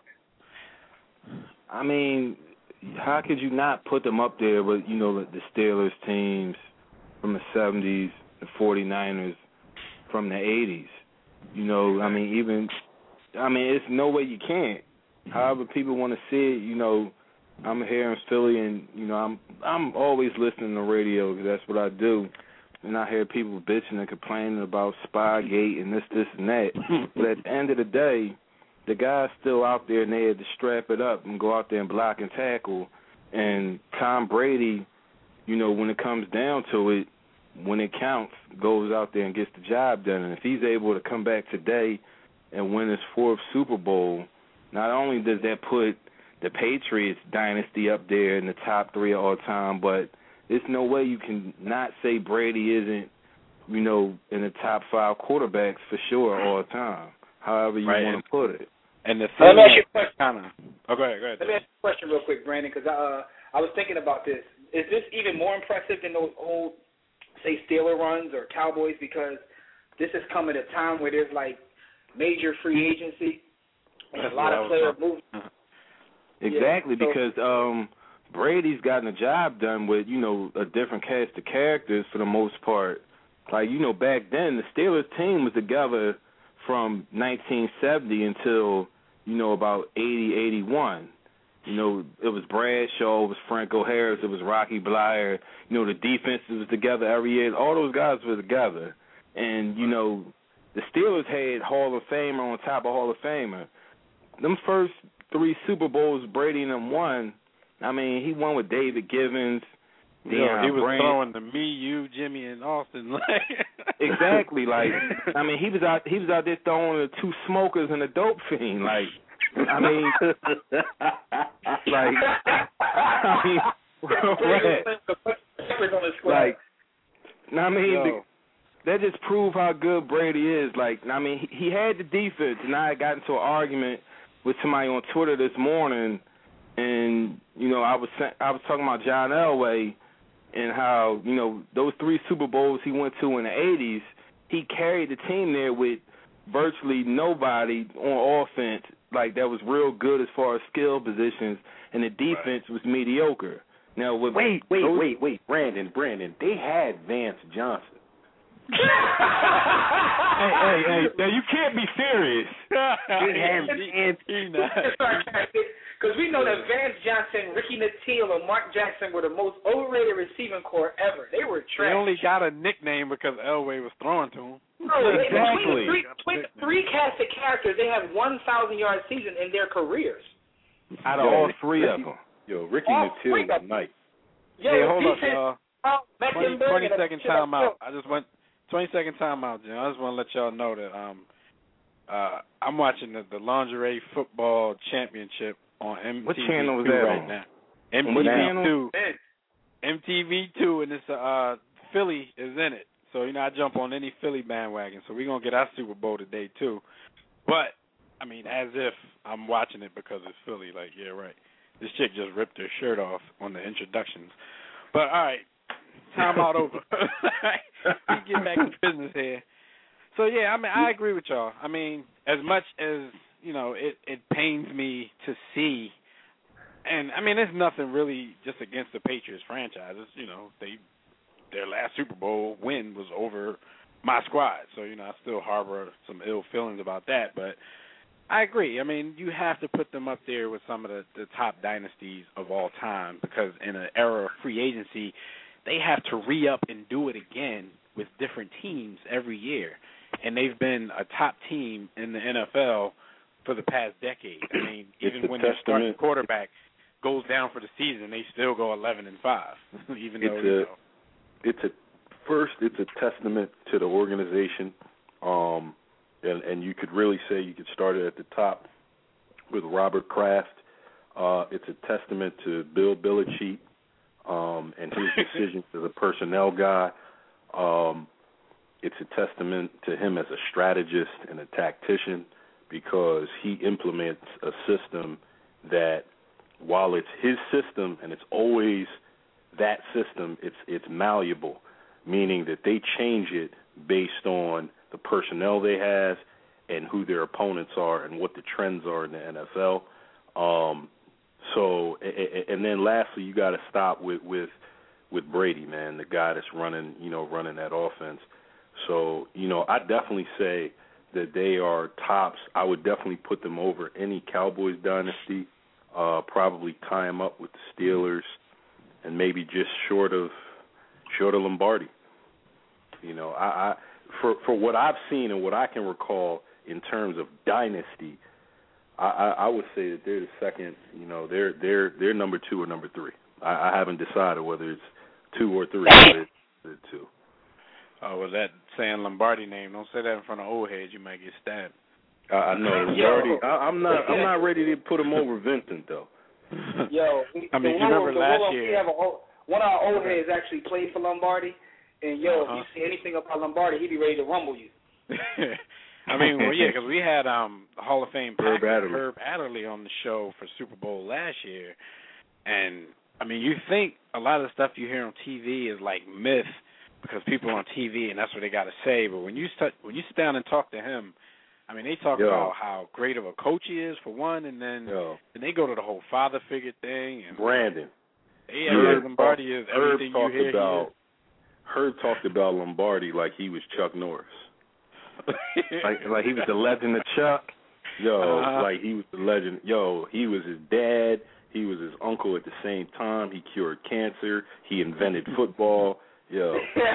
I mean, how could you not put them up there with, you know, the Steelers teams from the seventies, the forty-niners from the eighties? You know, I mean, even, I mean, it's no way you can't. However people want to see it, you know, I'm here in Philly, and, you know, I'm I'm always listening to radio because that's what I do. And I hear people bitching and complaining about Spygate and this, this, and that. But at the end of the day, the guy's still out there, and they had to strap it up and go out there and block and tackle. And Tom Brady, you know, when it comes down to it, when it counts, goes out there and gets the job done. And if he's able to come back today and win his fourth Super Bowl, not only does that put the Patriots dynasty up there in the top three of all time, but there's no way you can not say Brady isn't, you know, in the top five quarterbacks for sure all time, however you right. want to put it. And the Let me ask you a question. Kinda, oh, go ahead, go ahead. Let me ask you a question real quick, Brandon, because uh, I was thinking about this. Is this even more impressive than those old, say, Steeler runs or Cowboys? Because this has come at a time where there's, like, major free agency and That's a lot of player movement. Exactly, yeah, so, because um, Brady's gotten a job done with, you know, a different cast of characters for the most part. Like, you know, back then, the Steelers team was together from nineteen seventy until, you know, about eighty, eighty-one. You know, it was Bradshaw, it was Franco Harris, it was Rocky Blyer. You know, the defense was together every year. All those guys were together. And, you know, the Steelers had Hall of Famer on top of Hall of Famer. Them first three Super Bowls Brady and them won, I mean, he won with David Givens. Yeah, he was Brand. throwing to me, you, Jimmy, and Austin. Exactly. Like, I mean, he was out. He was out there throwing the two smokers and a dope fiend. Like, I mean, like, I mean, like, I mean, the, that just proved how good Brady is. Like, I mean, he, he had the defense, and I got into an argument with somebody on Twitter this morning, and you know, I was I was talking about John Elway. And how, you know, those three Super Bowls he went to in the eighties, he carried the team there with virtually nobody on offense like that was real good as far as skill positions, and the defense right. was mediocre. Now, with wait, wait, those, wait, wait, Brandon, Brandon, they had Vance Johnson. hey, hey, hey, now you can't be serious. They had Vance. Because we know that Vance Johnson, Ricky Nattiel, and Mark Jackson were the most overrated receiving corps ever. They were trash. They only got a nickname because Elway was throwing to them. No, exactly. Between, between three casted characters, they have one thousand yard season in their careers. Out of yo, all three Ricky, of them. Yo, Ricky Nattiel was nice. Yo, hey, hold defense, up, y'all. twenty, twenty second time out. I just went twenty second time out, Jim. I just want to let y'all know that um uh I'm watching the, the Lingerie Football Championship on M T V what channel was two that right on? now. M T V two. M T V two, and it's uh Philly is in it. So you know I jump on any Philly bandwagon. So we're gonna get our Super Bowl today too. But I mean, as if I'm watching it because it's Philly. Like, yeah, right. This chick just ripped her shirt off on the introductions. But, all right, time out over. Let's get back to business here. So, yeah, I mean, I agree with y'all. I mean, as much as, you know, it, it pains me to see, and, I mean, there's nothing really just against the Patriots franchise. It's, you know, they their last Super Bowl win was over my squad. So, you know, I still harbor some ill feelings about that. But I agree. I mean, you have to put them up there with some of the, the top dynasties of all time because in an era of free agency, they have to re-up and do it again with different teams every year. And they've been a top team in the N F L for the past decade. I mean, even when their starting quarterback goes down for the season, they still go eleven and five, even though, it's you a, know. It's a, first, it's a testament to the organization. Um And, and you could really say you could start it at the top with Robert Kraft. Uh, it's a testament to Bill Belichick um, and his decisions as a personnel guy. Um, it's a testament to him as a strategist and a tactician because he implements a system that, while it's his system and it's always that system, it's it's malleable, meaning that they change it based on the personnel they have and who their opponents are and what the trends are in the N F L. Um, so, and then lastly, you got to stop with, with with Brady, man, the guy that's running, you know, running that offense. So, you know, I definitely say that they are tops. I would definitely put them over any Cowboys dynasty, uh, probably tie them up with the Steelers, and maybe just short of short of Lombardi. You know, I, I for for what I've seen and what I can recall in terms of dynasty, I, I, I would say that they're the second. You know, they're they're they're number two or number three. I, I haven't decided whether it's two or three. But it's, it's two. Oh, well, that saying Lombardi name, don't say that in front of old heads. You might get stabbed. I, I know Lombardi. I, I'm not. I'm not ready to put him over Vincent though. Yo, I mean, the you remember the last one, year? We have a, one of our old heads actually played for Lombardi, and yo, uh-huh. if you see anything about Lombardi, he'd be ready to rumble you. I mean, well, yeah, because we had um Hall of Fame Herb Adderley. Herb Adderley on the show for Super Bowl last year, and I mean, you think a lot of the stuff you hear on T V is like myth because people are on T V and that's what they got to say, but when you start, when you sit down and talk to him, I mean, they talk Yo. about how great of a coach he is for one, and then Yo. then they go to the whole father figure thing. And Brandon. Yeah, Herb Lombardi is everything Herb you hear. About, he is. Herb talked about Lombardi like he was Chuck Norris. like like he was the legend of Chuck. Yo, uh-huh. like he was the legend. Yo, he was his dad. He was his uncle at the same time. He cured cancer. He invented football. Yo.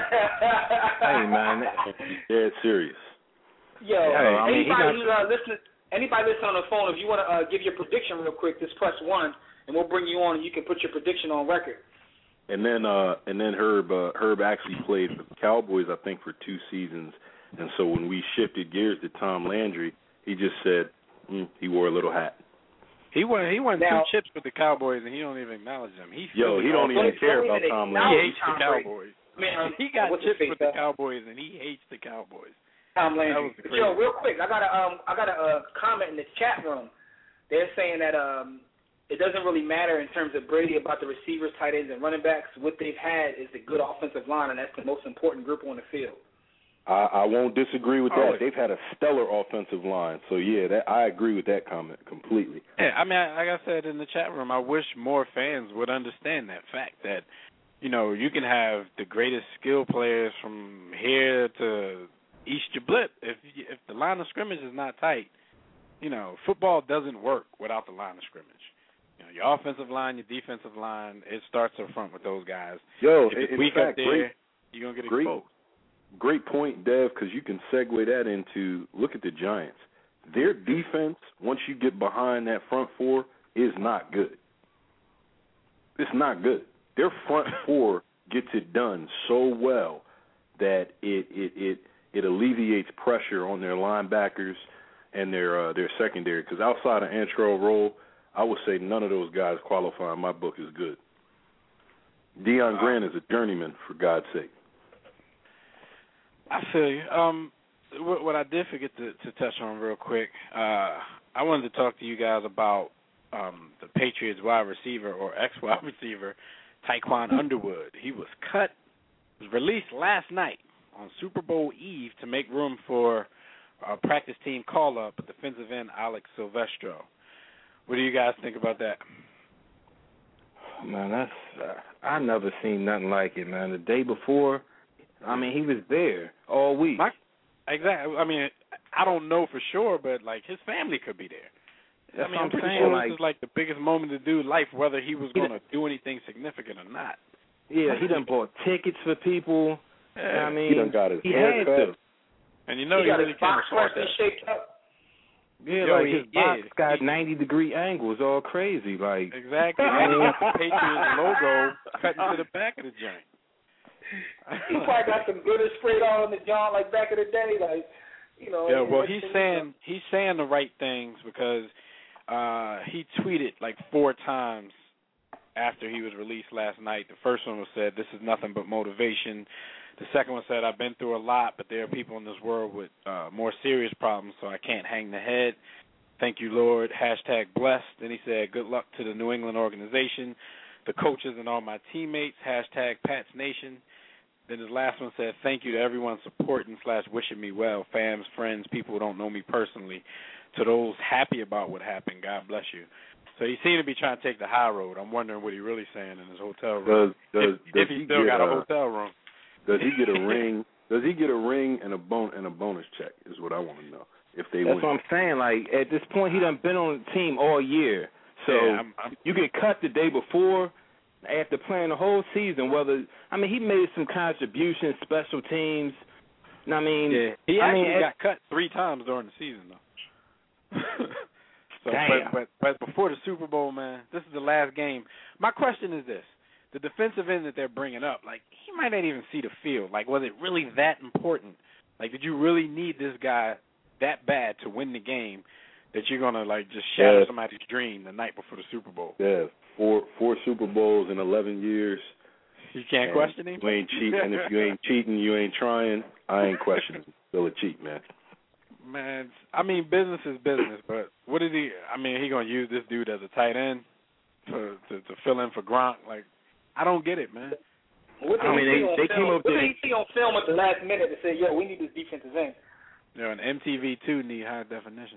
Hey, man. Dead serious. Yo, yeah, I mean, anybody got... who's uh, listening, anybody listening on the phone, if you want to uh, give your prediction real quick, just press one, and we'll bring you on, and you can put your prediction on record. And then, uh, and then Herb, uh, Herb actually played for the Cowboys, I think, for two seasons. And so when we shifted gears to Tom Landry, he just said mm, he wore a little hat. He won. He won now, two chips with the Cowboys, and he don't even acknowledge them. He yo, he don't even care about Tom Landry. He hates the Cowboys. Man, he got chips with the that? Cowboys, and he hates the Cowboys. Tom Landry. Yo, real quick, I got a um, I got a uh, comment in the chat room. They're saying that um, it doesn't really matter in terms of Brady about the receivers, tight ends, and running backs. What they've had is a good offensive line, and that's the most important group on the field. I, I won't disagree with that. Oh, They've had a stellar offensive line, so yeah, that, I agree with that comment completely. Yeah, I mean, like I said in the chat room, I wish more fans would understand that fact that, you know, you can have the greatest skill players from here to East Blip. If if the line of scrimmage is not tight, you know, football doesn't work without the line of scrimmage. You know, your offensive line, your defensive line, it starts up front with those guys. Yo, if it's in weak fact, up there, great, you're going to get great, exposed. Great point, Dev, because you can segue that into, look at the Giants. Their defense, once you get behind that front four, is not good. It's not good. Their front four gets it done so well that it it it, it alleviates pressure on their linebackers and their uh, their secondary. Because outside of Antrell Roll, I would say none of those guys qualify in my book as good. Deion Grant is a journeyman, for God's sake. I feel you. Um, what, what I did forget to, to touch on real quick, uh, I wanted to talk to you guys about um, the Patriots wide receiver or ex-wide receiver, Tyquan Underwood. He was cut, was released last night on Super Bowl Eve to make room for a practice team call-up, defensive end Alex Silvestro. What do you guys think about that? Man, that's uh, I never seen nothing like it, man. The day before, I mean, he was there all week. My, exactly. I mean, I don't know for sure, but, like, his family could be there. That's I mean, what I'm I'm pretty saying. sure Like, this is, like, the biggest moment to do life, whether he was going to do anything significant or not. Yeah, he done bought tickets for people. Yeah. I mean, He done got his he hair had to. cut. And you know he you got really his can't box afford freshly that. shaped up. Yeah, Yo, like he, his box yeah, got he, ninety degree angles, all crazy. Like exactly. And he got the Patriots logo cut into the back of the joint. He probably got some glitter sprayed on the John like back in the day, like you know. Yeah, well, he's saying he's saying the right things because uh, he tweeted like four times after he was released last night. The first one was said, "This is nothing but motivation." The second one said, "I've been through a lot, but there are people in this world with uh, more serious problems, so I can't hang the head. Thank you, Lord. Hashtag blessed." Then he said, "Good luck to the New England organization, the coaches, and all my teammates. Hashtag Pats Nation." Then his last one said, "Thank you to everyone supporting slash wishing me well, fams, friends, people who don't know me personally. To those happy about what happened, God bless you." So he seemed to be trying to take the high road. I'm wondering what he really saying in his hotel room. Does does, if, does if he, he still get got a a, hotel room. Does he get a ring? Does he get a ring and a bon and a bonus check? Is what I want to know. If they That's win. what I'm saying. Like at this point, he done been on the team all year. So yeah, I'm, I'm, you get cut the day before, after playing the whole season. Whether I mean, he made some contributions, special teams. I mean, yeah, he I actually mean, got cut three times during the season, though. so, Damn. But, but but before the Super Bowl, man, this is the last game. My question is this: the defensive end that they're bringing up, like he might not even see the field. Like, was it really that important? Like, did you really need this guy that bad to win the game that you're gonna like just shatter Yeah. somebody's dream the night before the Super Bowl? Yeah, four four Super Bowls in eleven years. You can't And question him. You ain't cheating, and if you ain't cheating, you ain't trying. I ain't questioning. Still a cheat, man. Man, I mean, business is business, but what is he? I mean, he gonna use this dude as a tight end for to, to fill in for Gronk? Like, I don't get it, man. What did I mean, he see they- on they film? came up What there- did he see on film at the last minute to say, "Yo, we need this defensive end"? You know, and M T V two need high definition.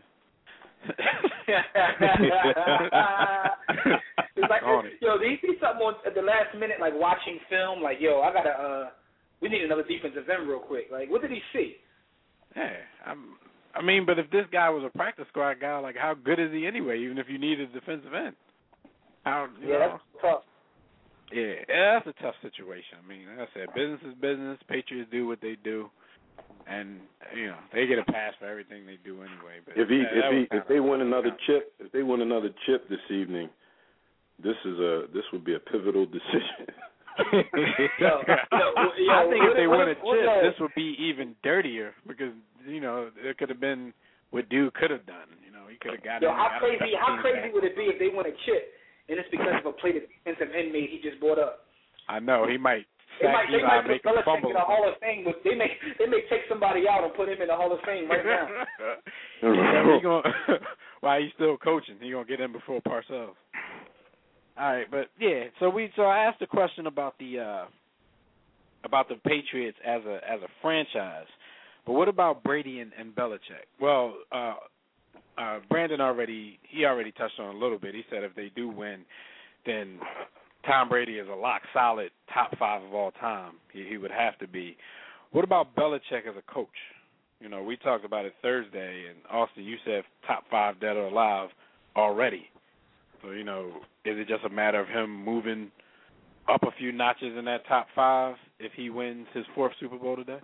It's like, On it. yo, did you see something on, at the last minute, like watching film? Like, yo, I gotta, uh, we need another defensive end real quick. Like, what did he see? Yeah, I'm, I mean, but if this guy was a practice squad guy, like, how good is he anyway? Even if you need a defensive end, how? You Yeah, know? that's tough. Yeah, yeah, that's a tough situation. I mean, like I said, business is business. Patriots do what they do, and you know they get a pass for everything they do anyway. But If he, that, if that he, was if they win another chip, if they win another chip this evening, this is a, this would be a pivotal decision. Yo, yo, yo, I think if what- they what- win a what- chip, yo, this would be even dirtier because you know it could have been what Dude could have done. You know, he could have gotten. Yo, how got crazy? a How crazy back. would it be if they win a chip and it's because of a play that defensive end made he just brought up? I know he might They sack might, they Eli, might make put him Belichick fumble. in the Hall of Fame, but they may, they may take somebody out and put him in the Hall of Fame right now. Yeah, he gonna, while he's still coaching, he gonna get in before Parcells. All right, but yeah, so we so I asked a question about the uh, about the Patriots as a as a franchise. But what about Brady and, and Belichick? Well, uh, uh, Brandon already he already touched on it a little bit. He said if they do win, then Tom Brady is a lock solid top five of all time. He, he would have to be. What about Belichick as a coach? You know, we talked about it Thursday, and Austin, you said top five dead or alive already. So, you know, is it just a matter of him moving up a few notches in that top five if he wins his fourth Super Bowl today?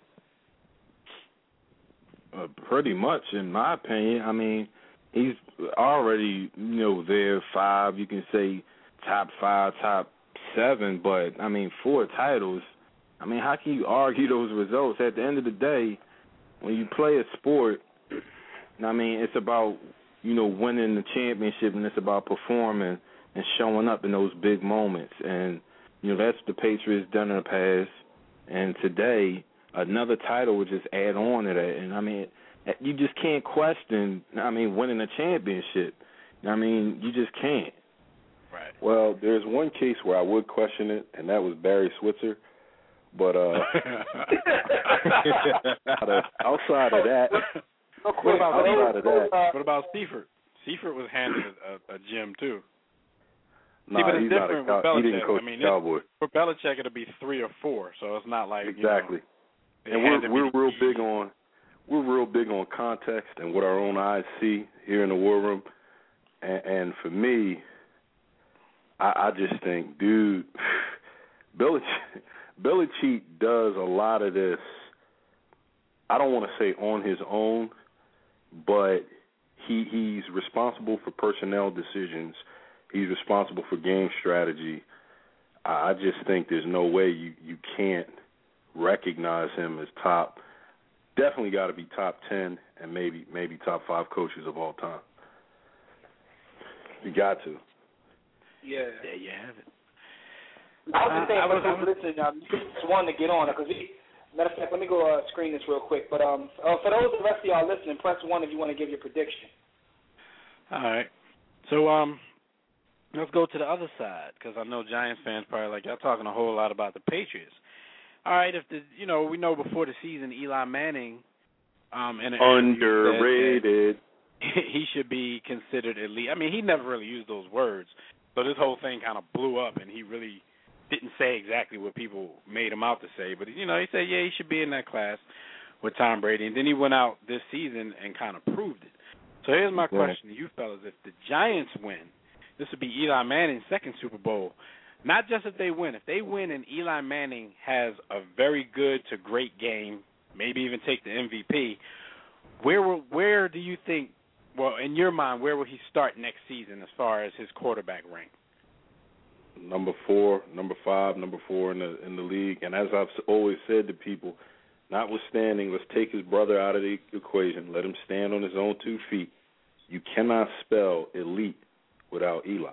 Uh, pretty much, in my opinion. I mean, he's already, you know, there five. You can say top five, top seven, but, I mean, four titles. I mean, how can you argue those results? At the end of the day, when you play a sport, I mean, it's about, you know, winning the championship, and it's about performing and showing up in those big moments. And, you know, that's what the Patriots done in the past. And today, another title would just add on to that. And, I mean, you just can't question, I mean, winning a championship. I mean, you just can't. Right. Well, there's one case where I would question it, and that was Barry Switzer. But uh, outside of that, what about outside of that, what about Seifert? Seifert was handed a, a gym too. Nah, See, but it's he's not different a with cow- Belichick. he didn't coach I mean, the Cowboy. It, for Belichick, it'll be three or four, so it's not like exactly. You know, and we're we're real the big on we're real big on context and what our own eyes see here in the war room. And, and for me, I, I just think, dude, Belichick. Belichick does a lot of this, I don't want to say on his own, but he he's responsible for personnel decisions. He's responsible for game strategy. I just think there's no way you, you can't recognize him as top. Definitely got to be top ten and maybe maybe top five coaches of all time. You got to. Yeah. There you have it. I was just saying, I, I was, for those listening, um, you just wanted to get on it because we. Matter of fact, let me go uh, screen this real quick. But um, uh, for those of the rest of y'all listening, press one if you want to give your prediction. All right. So um, let's go to the other side because I know Giants fans probably like y'all talking a whole lot about the Patriots. All right, if the you know we know before the season Eli Manning um in an underrated he should be considered elite. I mean, he never really used those words, so this whole thing kind of blew up, and he really didn't say exactly what people made him out to say, but, you know, he said, yeah, he should be in that class with Tom Brady. And then he went out this season and kind of proved it. So here's my question to you fellas. If the Giants win, this would be Eli Manning's second Super Bowl. Not just if they win. If they win and Eli Manning has a very good to great game, maybe even take the M V P, where will, where do you think, well, in your mind, where will he start next season as far as his quarterback rank? Number four, number five, number four in the in the league. And as I've always said to people, notwithstanding, let's take his brother out of the equation. Let him stand on his own two feet. You cannot spell elite without Eli.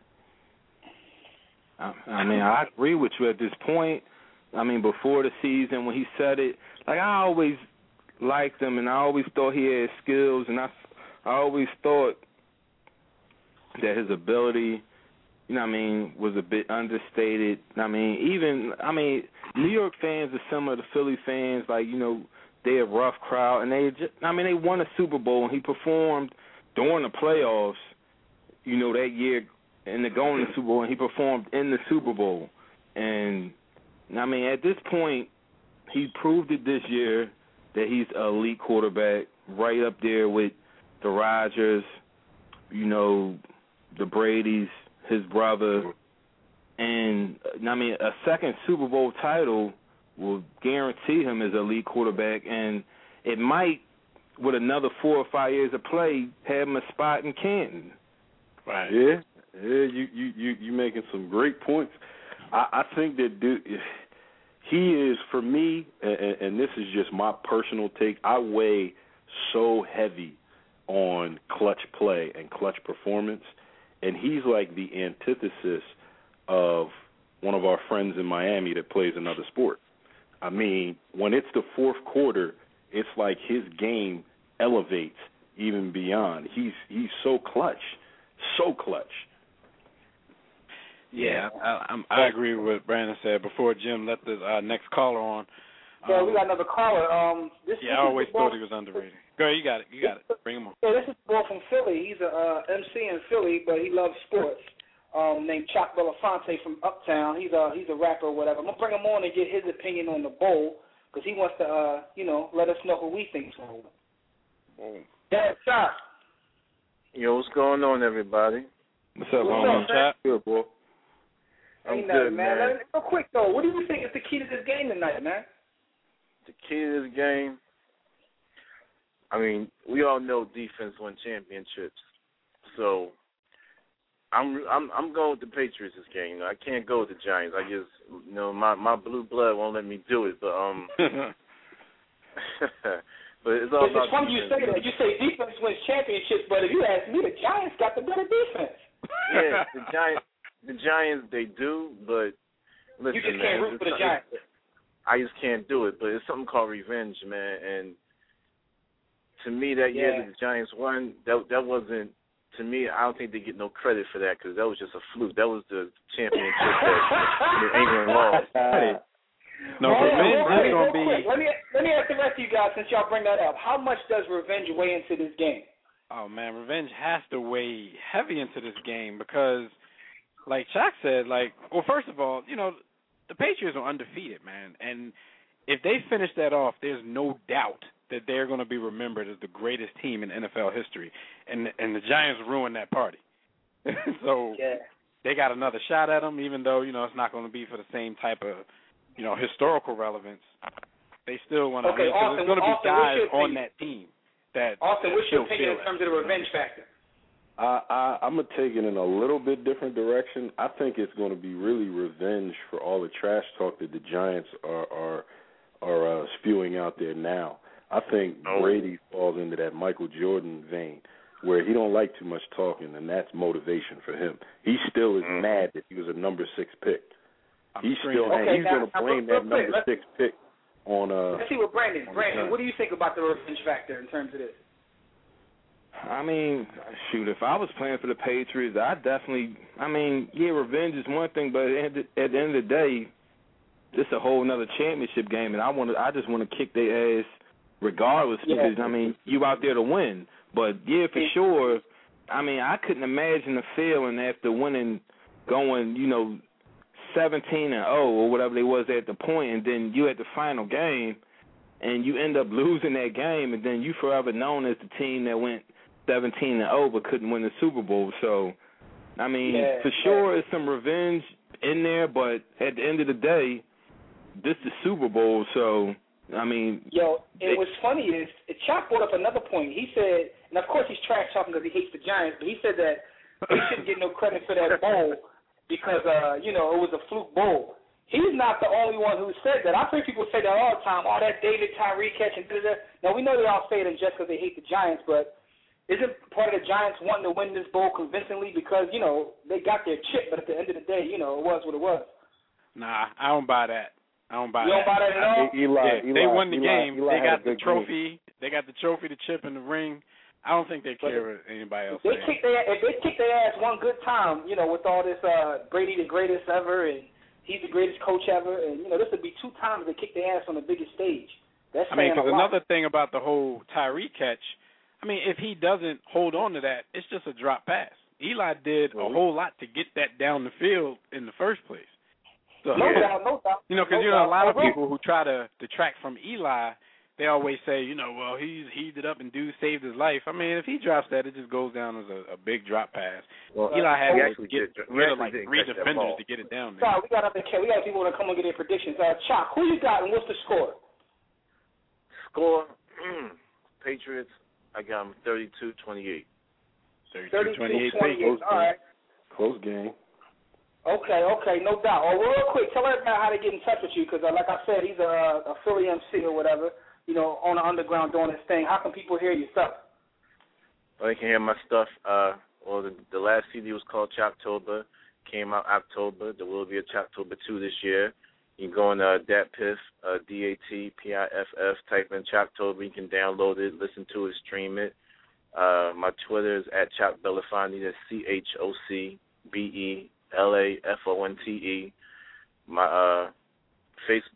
I, I mean, I agree with you at this point. I mean, before the season when he said it, like I always liked him and I always thought he had skills, and I, I always thought that his ability, you know what I mean, was a bit understated. I mean, even, I mean, New York fans are similar to Philly fans. Like, you know, they're a rough crowd. And they just, I mean, they won a Super Bowl, and he performed during the playoffs, you know, that year, and they're going to the Super Bowl, and he performed in the Super Bowl. And, I mean, at this point, he proved it this year that he's an elite quarterback, right up there with the Rodgers, you know, the Bradys, his brother, and I mean a second Super Bowl title will guarantee him as an elite quarterback, and it might, with another four or five years of play, have him a spot in Canton. Right. Yeah, yeah. You you you you making some great points. I, I think that dude, he is, for me, and, and this is just my personal take. I weigh so heavy on clutch play and clutch performance. And he's like the antithesis of one of our friends in Miami that plays another sport. I mean, when it's the fourth quarter, it's like his game elevates even beyond. He's he's so clutch, so clutch. Yeah, I, I, I agree with what Brandon said. Before Jim let the uh, next caller on, So um, we got another caller. Um, this, yeah, this I always is thought he was underrated. Go ahead, you got it. You got it. Bring him on. Yeah, this is a boy from Philly. He's a uh, M C in Philly, but he loves sports. Um, named Chuck Belafonte from Uptown. He's a he's a rapper or whatever. I'm gonna bring him on and get his opinion on the bowl because he wants to uh you know let us know who we think's gonna win. Yeah, Chuck. Yo, what's going on, everybody? What's up, What's homie? up, man? Good, boy. I'm Ain't good, nothing, man. man. Let- Real quick though, what do you think is the key to this game tonight, man? The key to this game, I mean, we all know defense wins championships, so I'm I'm I'm going with the Patriots this game. You know, I can't go with the Giants. I just, you know, my my blue blood won't let me do it. But um, but it's all It's about funny you defense. say that. You say defense wins championships, but if you ask me, the Giants got the better defense. Yeah, the Giants, the Giants, they do. But listen, You just man, can't root for the Giants. I just can't do it. But it's something called revenge, man. And to me, that year Yeah. that the Giants won, that that wasn't. To me, I don't think they get no credit for that because that was just a fluke. That was the championship that New England lost. No, Well, revenge real is quick, going to real be. quick. Let me let me ask the rest of you guys since y'all bring that up. How much does revenge weigh into this game? Oh man, revenge has to weigh heavy into this game because, like Shaq said, like, well, first of all, you know, the Patriots are undefeated, man, and if they finish that off, there's no doubt that they're going to be remembered as the greatest team in N F L history, and and the Giants ruined that party. So Yeah. they got another shot at them, even though, you know, it's not going to be for the same type of, you know, historical relevance. They still want to Okay, win because there's going to be Austin, what's guys your on opinion? that team that Austin, what's your still opinion feel in that. terms of the revenge factor? I, I, I'm going to take it in a little bit different direction. I think it's going to be really revenge for all the trash talk that the Giants are are, are uh, spewing out there now. I think Oh. Brady falls into that Michael Jordan vein where he don't like too much talking, and that's motivation for him. He still is Mm. mad that he was a number six pick. I'm He's screaming. still Okay, he's now- going to now, blame real that quick, number let's- six pick on uh. Let's see what Brandon. on the Brandon, Giants. what do you think about the revenge factor in terms of this? I mean, shoot, if I was playing for the Patriots, I definitely, I mean, yeah, revenge is one thing, but at the, at the end of the day, this is a whole another championship game, and I want to, I just want to kick their ass regardless Yeah. because, I mean, you out there to win. But, yeah, for sure, I mean, I couldn't imagine the feeling after winning, going, you know, seventeen and oh or whatever they was at the point, and then you at the final game, and you end up losing that game, and then you forever known as the team that went seventeen and oh but couldn't win the Super Bowl. So, I mean, Yeah, for sure, it's some revenge in there, but at the end of the day, this is Super Bowl, so, I mean. Yo, they, and what's funny is, Chuck brought up another point. He said, and of course he's trash talking because he hates the Giants, but he said that they shouldn't get no credit for that bowl because, uh, you know, it was a fluke bowl. He's not the only one who said that. I've heard people say that all the time, oh, that David Tyree catch and da-da-da. Now, we know they all say it just because they hate the Giants, but isn't part of the Giants wanting to win this bowl convincingly because, you know, they got their chip, but at the end of the day, you know, it was what it was. Nah, I don't buy that. I don't buy You that. don't buy that at all? Eli, Yeah, Eli, they won the Eli, game. Eli they had got a the good trophy. Game. They got the trophy, the chip, and the ring. I don't think they care what anybody else They says. kick their, if they kick their ass one good time, you know, with all this uh, Brady the greatest ever and he's the greatest coach ever, and, you know, this would be two times they kick their ass on the biggest stage. That's I mean, because another thing about the whole Tyree catch, I mean, if he doesn't hold on to that, it's just a drop pass. Eli did a whole lot to get that down the field in the first place. So, No doubt, no doubt. You know, because, no you know, a doubt. lot of I will- people who try to detract from Eli, they always say, you know, well, he's heaved it up and dude saved his life. I mean, if he drops that, it just goes down as a, a big drop pass. Well, Eli had he to actually get did- he rid of actually like did three catch that defenders ball. to get it down there. Sorry, we got other we got people want to come and get their predictions. Uh, Chuck, who you got and what's the score? Score, mm, Patriots, I got them thirty-two twenty-eight. thirty-two twenty-eight. twenty-eight. All right. Close game. Okay, okay, no doubt. Oh, well, real quick, tell everybody how to get in touch with you because, uh, like I said, he's a, a Philly M C or whatever, you know, on the underground doing his thing. How can people hear your stuff? Well, you can hear my stuff. Uh, well, the, the last C D was called Choptober. Came out October. There will be a Choptober two this year. You can go on uh, DatPiff, uh, D A T P I F F, type in Choptober. You can download it, listen to it, stream it. Uh, my Twitter is at Chop Belafonte. That's C H O C B E L A F O N T E. My uh, Facebook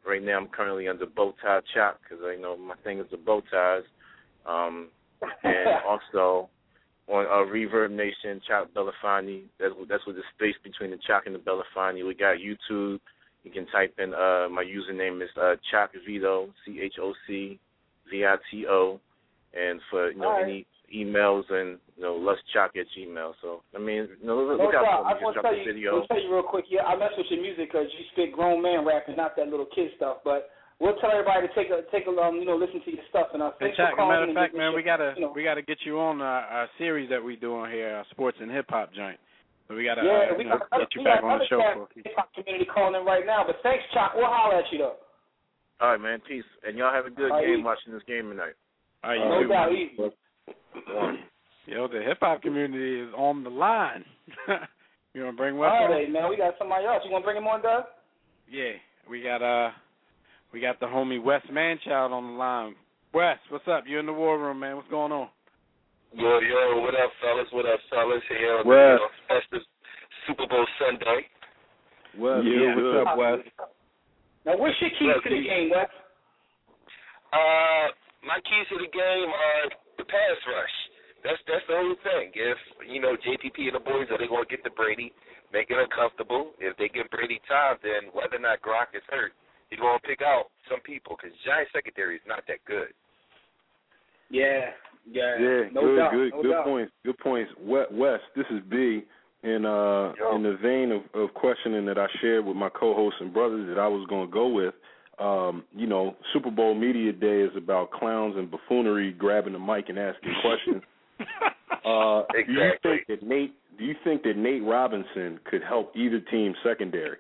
right now I'm currently under Bowtie Chop because I know my thing is the bow ties. Um, and also on uh, Reverb Nation, Chop Belafonte. That's, that's with the space between the Chop and the Belafonte. We got YouTube. You can type in, uh, my username is uh, Choc Vito, C H O C V I T O. And for, you know, right. any emails and, you know, lustchock at Gmail. So, I mean, you know, look, no look out for me. I just want to tell you, video. I'll tell you real quick, yeah, I mess with your music because you spit grown man rapping, not that little kid stuff. But we'll tell everybody to take a, take a, um, you know, listen to your stuff. And uh, hey, thanks Chuck, for calling. Matter of fact, man, we gotta, you know. we gotta get you on our, our series that we do on here, our sports and hip hop joint. So we gotta, yeah, uh, we you know, got, get you back on the show. For hip hop community calling in right now. But thanks, Chuck. We'll holler at you though. All right, man. Peace. And y'all have a good All game right. watching this game tonight. All right, you no too, doubt. Man. Yo, the hip hop community is on the line. You want to bring Wes All on? right, man. We got somebody else. You want to bring him on, Doug? Yeah, we got uh, we got the homie Wes Manchild on the line. Wes, what's up? You in the war room, man? What's going on? Yo, yo, what up, fellas? What up, fellas? Here on Wes. the festive Super Bowl Sunday. Wes, yeah, what's good. up, Wes? Now, what's your keys Wes, to the game, Wes? Uh, my keys to the game are the pass rush. That's that's the whole thing. If, you know, J P P and the boys, are they going to get to Brady, make it uncomfortable? If they get Brady time, then whether or not Gronk is hurt, he's going to pick out some people because Giants secondary is not that good. Yeah, yeah. Yeah, no good, doubt, good, no good doubt. points. Good points. Wes, this is B. In uh, in the vein of, of questioning that I shared with my co-hosts and brothers that I was going to go with, um, you know, Super Bowl Media Day is about clowns and buffoonery grabbing the mic and asking questions. uh, exactly. Do you think that Nate? Do you think that Nate Robinson could help either team's secondary?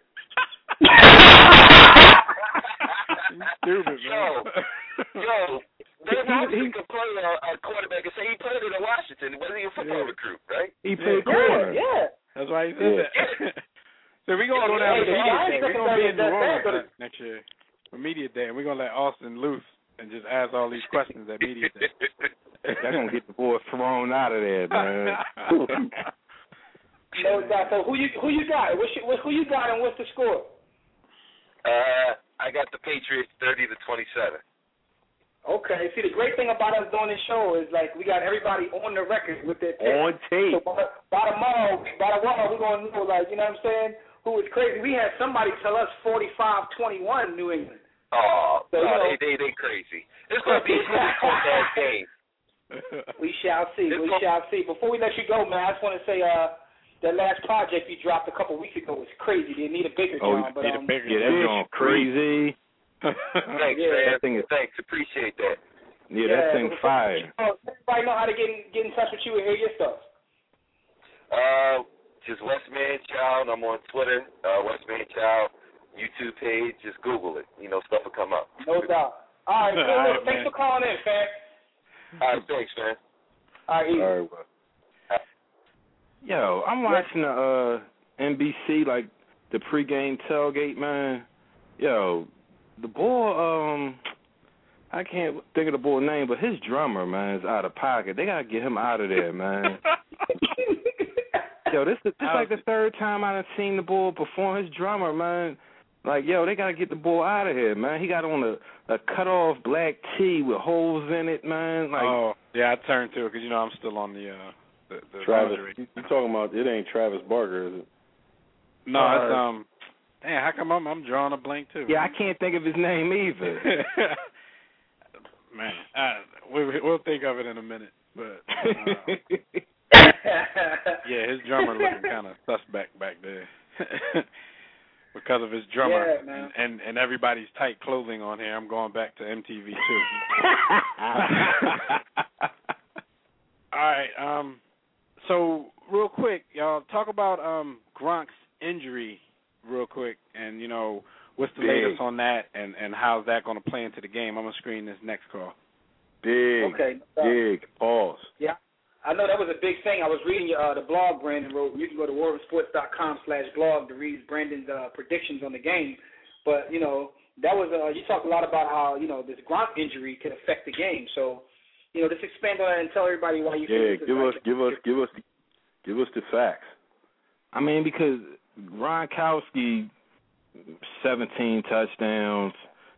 Stupid, yo, yo, Nate Robinson could play a, a quarterback and say he played in Washington. Wasn't he a football Yeah. recruit, right? He played Yeah, corner. yeah. That's why he said Yeah. that. So we're gonna go down to Hey, media Giants day. We're gonna be in New secondary Orleans does that, next- next year for media day, and we're gonna let Austin loose and just ask all these questions at media day. They're gonna get the boy thrown out of there, man. No doubt. So who you who you got? What's your, who you got and what's the score? Uh, I got the Patriots thirty to twenty-seven. Okay. See, the great thing about us doing this show is like we got everybody on the record with their picks. On tape. So by, by tomorrow, by tomorrow, we're gonna know, like, you know what I'm saying? Who is crazy? We had somebody tell us forty-five twenty-one New England. Oh, So, no, you know, they they they crazy. It's gonna be it's gonna be a cold ass game. We shall see. This We one- shall see. Before we let you go, man, I just want to say, uh, that last project you dropped a couple weeks ago was crazy. The Anita Baker Oh, John, but Anita um, Baker. Yeah, that's going crazy. Thanks, Yeah, man. that thing is- Thanks, appreciate that. Yeah, that thing before- fire. Everybody know how to get in, get in touch with you and hear your stuff. Uh, just Wes Manchild. I'm on Twitter. Uh, Wes Manchild YouTube page. Just Google it. You know, stuff will come up. No doubt. All right, cool. All right, Thanks man. for calling in, fam. All right, thanks, man. All right, easy. All right, Wes. Yo, I'm watching the uh, N B C, like, the pregame tailgate, man. Yo, the boy, um, I can't think of the boy's name, but his drummer, man, is out of pocket. They got to get him out of there, man. Yo, this is this like the third time I've seen the boy perform. His drummer, man. Like, yo, they got to get the boy out of here, man. He got on a, a cut-off black tee with holes in it, man. Like, oh, yeah, I turned to it because, you know, I'm still on the, uh, the, the Travis, laundry. you, you talking about it ain't Travis Barker, is it? No, Uh, it's, um, damn, how come I'm, I'm drawing a blank, too? yeah, I can't think of his name either. Man, uh, we, we'll think of it in a minute. But, uh, yeah, his drummer looking kind of suspect back there. Because of his drummer Yeah, man. and, and, and everybody's tight clothing on here, I'm going back to M T V, too. All right, um, so real quick, y'all, talk about um, Gronk's injury real quick and, you know, what's the Big. latest on that and, and how's that going to play into the game? I'm going to screen this next call. Big, Okay. big, pause. Yeah. I know that was a big thing. I was reading uh, the blog Brandon wrote. You can go to war room sports dot com slash blog to read Brandon's uh, predictions on the game. But, you know, that was uh, you talked a lot about how, you know, this Gronk injury could affect the game. So, you know, just expand on that and tell everybody why you Yeah, think this give is us, like give us, give us, give us the facts. I mean, because Gronkowski, seventeen touchdowns,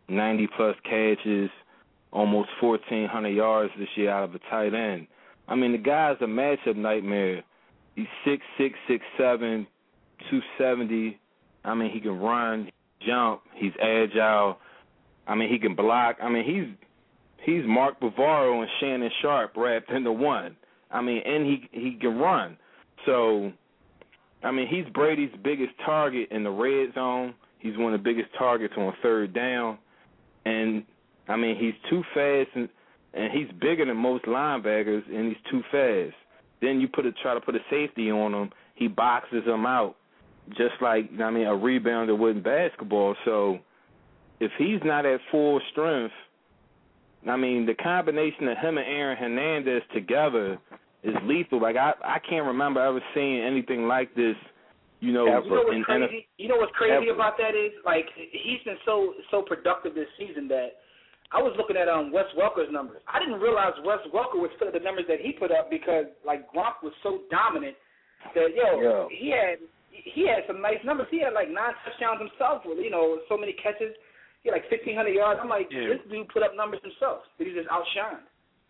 ninety-plus catches, almost fourteen hundred yards this year out of a tight end. I mean, the guy's a matchup nightmare. He's six six, six seven, two seventy. I mean, he can run, jump. He's agile. I mean, he can block. I mean, he's he's Mark Bavaro and Shannon Sharp wrapped into one. I mean, and he he can run. So, I mean, he's Brady's biggest target in the red zone. He's one of the biggest targets on third down. And, I mean, he's too fast, and, and he's bigger than most linebackers, and he's too fast. Then you put a, try to put a safety on him, he boxes him out, just like, I mean, a rebounder would in basketball. So if he's not at full strength, I mean, the combination of him and Aaron Hernandez together is lethal. Like, I, I can't remember ever seeing anything like this, you know. Yeah, you know what's in, crazy? in a, you know what's crazy ever. about that is, like, he's been so so productive this season that I was looking at um Wes Welker's numbers. I didn't realize Wes Welker was still the numbers that he put up because, like, Gronk was so dominant that, yo, Yo. he had he had some nice numbers. He had, like, nine touchdowns himself with, you know, so many catches. He had, like, fifteen hundred yards. I'm like, Yeah. this dude put up numbers himself. But he just outshined.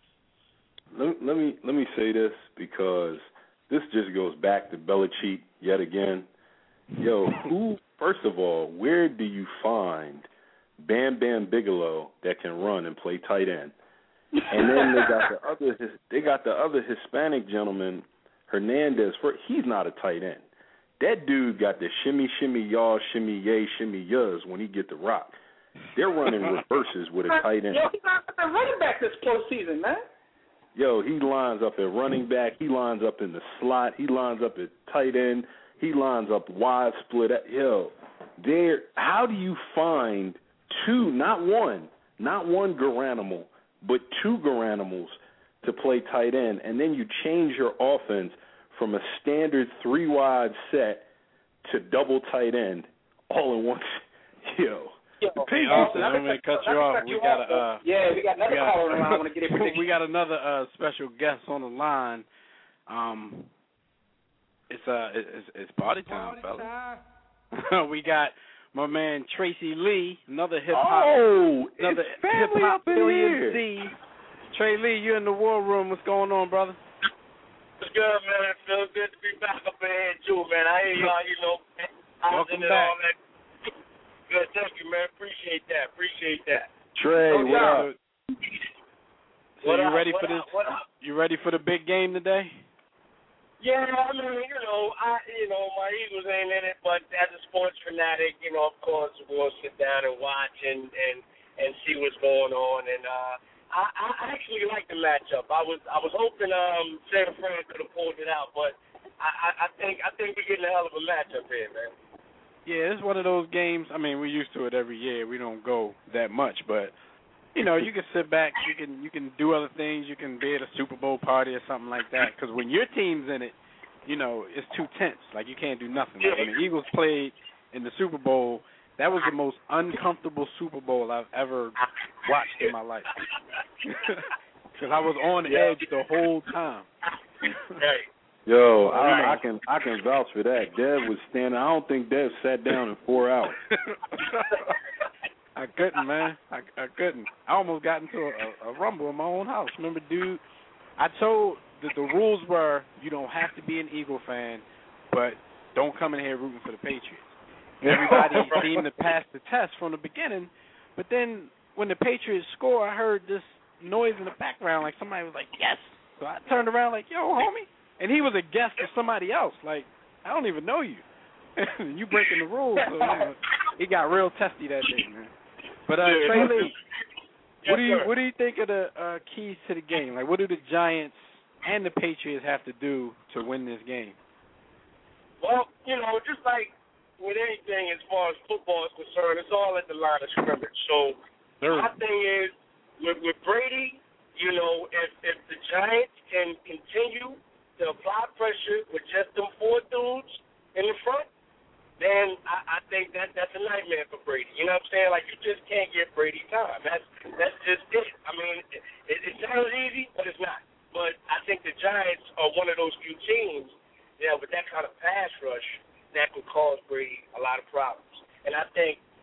Let, let me let me say this because this just goes back to Belichick yet again. Yo, who? First of all, where do you find Bam Bam Bigelow that can run and play tight end? And then they got the other they got the other Hispanic gentleman, Hernandez. For he's not a tight end. That dude got the shimmy shimmy y'all shimmy yay shimmy yas when he get the rock. They're running reverses with a tight end. Yo, he's not a running back this postseason, man. Yo, he lines up at running back. He lines up in the slot. He lines up at tight end. He lines up wide split. Yo, there. How do you find two, not one, not one Garanimal, but two Garanimals to play tight end, and then you change your offense from a standard three wide set to double tight end all in one? Yo. Yo, Hey, Austin, I'm going to cut you off. We got a uh, yeah, we got another we got, caller on the line. I want to get it. We got another uh, special guest on the line. Um, it's uh, it's, it's party time, fellas. We got my man Tracy Lee, another hip hop, Oh, another it's family hip hop up in billion here. Z. Trey Lee, you in the war room? What's going on, brother? It's good, man. It feels good to be back up in here, too, man. I hear y'all, you know, Welcome back. all that. Good, thank you, man. Appreciate that. Appreciate that. Trey, Oh, what yeah. up? So What you up, ready what for this? up, what up? You ready for the big game today? Yeah, I mean, you know, I, you know, my Eagles ain't in it, but as a sports fanatic, you know, of course, we'll sit down and watch and and and see what's going on. And uh, I, I actually like the matchup. I was I was hoping um San Fran could have pulled it out, but I, I, I think I think we're getting a hell of a matchup here, man. Yeah, it's one of those games. I mean, we're used to it every year. We don't go that much, but you know, you can sit back, you can you can do other things. You can be at a Super Bowl party or something like that. Because when your team's in it, you know, it's too tense. Like you can't do nothing. Like, when the Eagles played in the Super Bowl, that was the most uncomfortable Super Bowl I've ever watched in my life. Because I was on edge the whole time. Right. Yo, I, I can I can vouch for that. Dev was standing. I don't think Dev sat down in four hours. I couldn't, man. I, I couldn't. I almost got into a, a rumble in my own house. Remember, dude, I told that the rules were you don't have to be an Eagle fan, but don't come in here rooting for the Patriots. Everybody seemed to pass the test from the beginning, but then when the Patriots score, I heard this noise in the background, like somebody was like, yes. So I turned around like, yo, homie. And he was a guest of somebody else. Like, I don't even know you. You breaking the rules. So, you know, it got real testy that day, man. But, uh, Trey Lee, what do you what do you think of the uh, keys to the game? Like, what do the Giants and the Patriots have to do to win this game? Well, you know, just like with anything as far as football is concerned, it's all at the line of scrimmage. So Sure. my thing is, with, with Brady, you know, if, if the Giants can continue to apply pressure with just them four dudes in the front, then I, I think that that's a nightmare for Brady. You know what I'm saying? Like, you just can't get Brady time. That's that's just it. I mean, it, it sounds easy, but it's not. But I think the Giants are one of those few teams, yeah, with that kind of pass rush that could cause Brady a lot of problems. And I think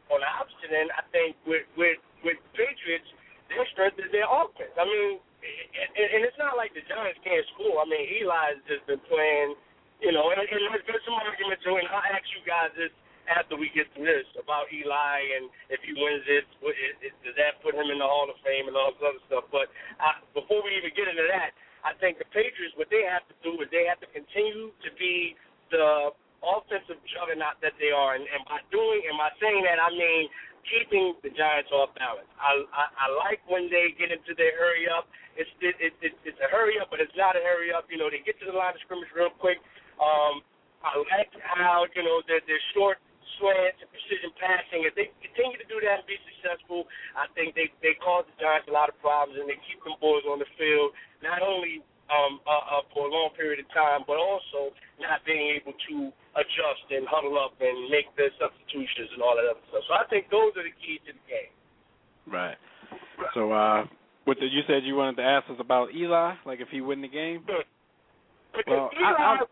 on the opposite end, I think with with with Patriots, their strength is their offense. I mean, and, and it's not like the Giants can't score. I mean, Eli's just been playing, you know, and, and there's been some arguments, and I'll ask you guys this after we get to this about Eli, and if he wins it, what, it, it, does that put him in the Hall of Fame and all this other stuff? But I, before we even get into that, I think the Patriots, what they have to do is they have to continue to be the offensive juggernaut that they are, and, and by doing and by saying that, I mean keeping the Giants off balance. I, I I like when they get into their hurry up. It's it, it, it, it's a hurry up, but it's not a hurry up. You know, they get to the line of scrimmage real quick. Um, I like how you know they're, they're short slants and precision passing. If they continue to do that and be successful, I think they they cause the Giants a lot of problems, and they keep them boys on the field not only um uh, uh, for a long period of time, but also not being able to adjust and huddle up and make the substitutions and all that other stuff. So I think those are the keys to the game. Right. So, uh, what the, you said you wanted to ask us about Eli, like if he win the game? Because well, Eli, I, I've,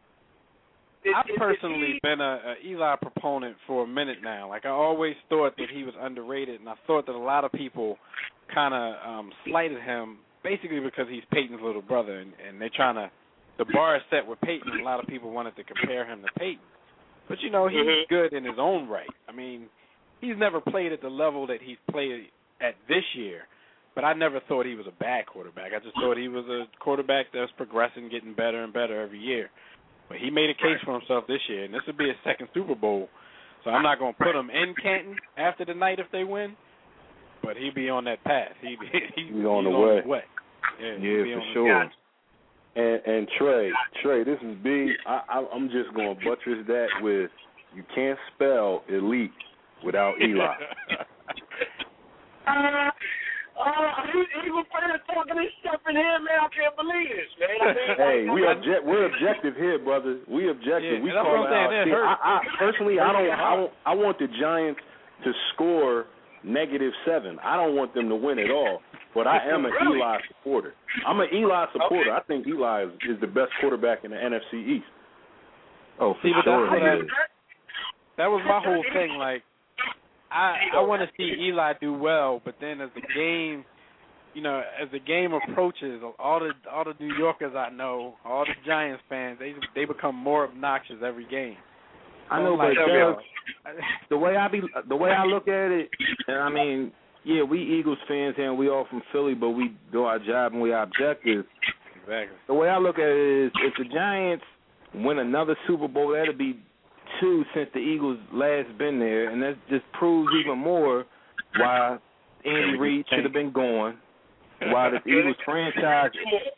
it, I've it, personally it, been a, a Eli proponent for a minute now. Like I always thought that he was underrated, and I thought that a lot of people kind of um, slighted him basically because he's Peyton's little brother, and, and they're trying to. The bar is set with Peyton, and a lot of people wanted to compare him to Peyton. But, you know, he's mm-hmm. good in his own right. I mean, he's never played at the level that he's played at this year, but I never thought he was a bad quarterback. I just thought he was a quarterback that was progressing, getting better and better every year. But he made a case for himself this year, and this would be his second Super Bowl. So I'm not going to put him in Canton after the night if they win, but he'd be on that path. He'd be, he'd, he's on, he's the, on way. the way. Yeah, yeah for sure. The, And, and Trey, Trey, this is B. I, I, I'm just going to buttress that with you can't spell elite without Eli. uh, uh, Eagle fans talking this stuff in here, man. I can't believe this, man. I mean, hey, I, we I, object. We're objective here, brother. We objective. Yeah, we that's call what I'm out. saying. See, I, I, personally, I don't. I don't. I want the Giants to score negative seven. I don't want them to win at all. But I am an really? Eli supporter. I'm an Eli supporter. Okay. I think Eli is, is the best quarterback in the N F C East. Oh, for See, but sure. That, that was my whole thing. Like, I I want to see Eli do well, but then as the game, you know, as the game approaches, all the all the New Yorkers I know, all the Giants fans, they they become more obnoxious every game. I know, like, but Doug, the way I be, the way I look at it, and I mean. Yeah, we Eagles fans here, and we all from Philly, but we do our job and we are objective. Exactly. The way I look at it is, if the Giants win another Super Bowl, that'll be two since the Eagles last been there, and that just proves even more why Andy Reid should have been gone, why the Eagles franchise.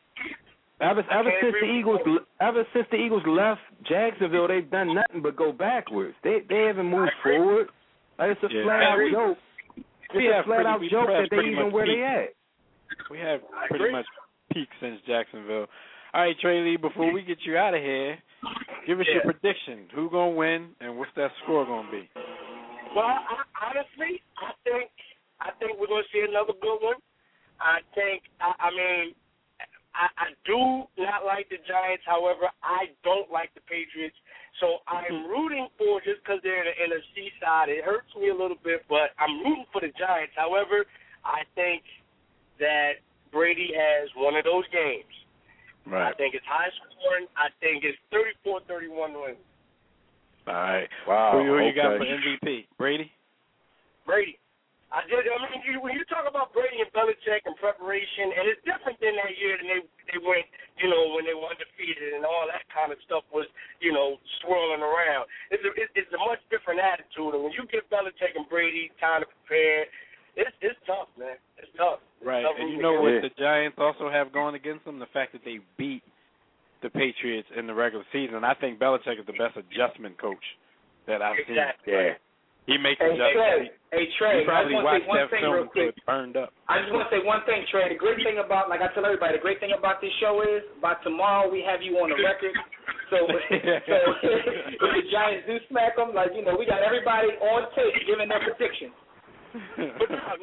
Ever, ever since the Eagles, ever since the Eagles left Jacksonville, they've done nothing but go backwards. They they haven't moved forward. Like it's a yeah. flat out joke. We it's have a flat pretty, out joke that they even where peaked. they at. We have pretty much peaked since Jacksonville. All right, Trey Lee, before we get you out of here, give us yeah. your prediction. Who gonna win, and what's that score gonna be? Well, I, honestly, I think I think we're gonna see another good one. I think, I, I mean, I, I do not like the Giants. However, I don't like the Patriots. So I'm rooting for, just because they're in the N F C side, it hurts me a little bit, but I'm rooting for the Giants. However, I think that Brady has one of those games. Right. I think it's high scoring. I think it's thirty-four thirty-one win. All right. Wow. Who, who okay. you got for M V P? Brady? Brady. I did. I mean, you, when you talk about Brady and Belichick and preparation, and it's different than that year than they they went, you know, when they were undefeated and all that kind of stuff was, you know, swirling around. It's a, it, it's a much different attitude, and when you give Belichick and Brady time to prepare, it's it's tough, man. It's tough. It's right. tough, And you know what the Giants also have going against them? The fact that they beat the Patriots in the regular season. And I think Belichick is the best adjustment coach that I've exactly. seen. Yeah. He makes hey, adjustments. Trey, hey, Trey, you probably I just want to say one watched that thing film real quick. It burned up. I just want to say one thing, Trey. The great thing about, like I tell everybody, the great thing about this show is, by tomorrow we have you on the record. So, so if the Giants do smack them, like, you know, we got everybody on tape giving their predictions. But no, no,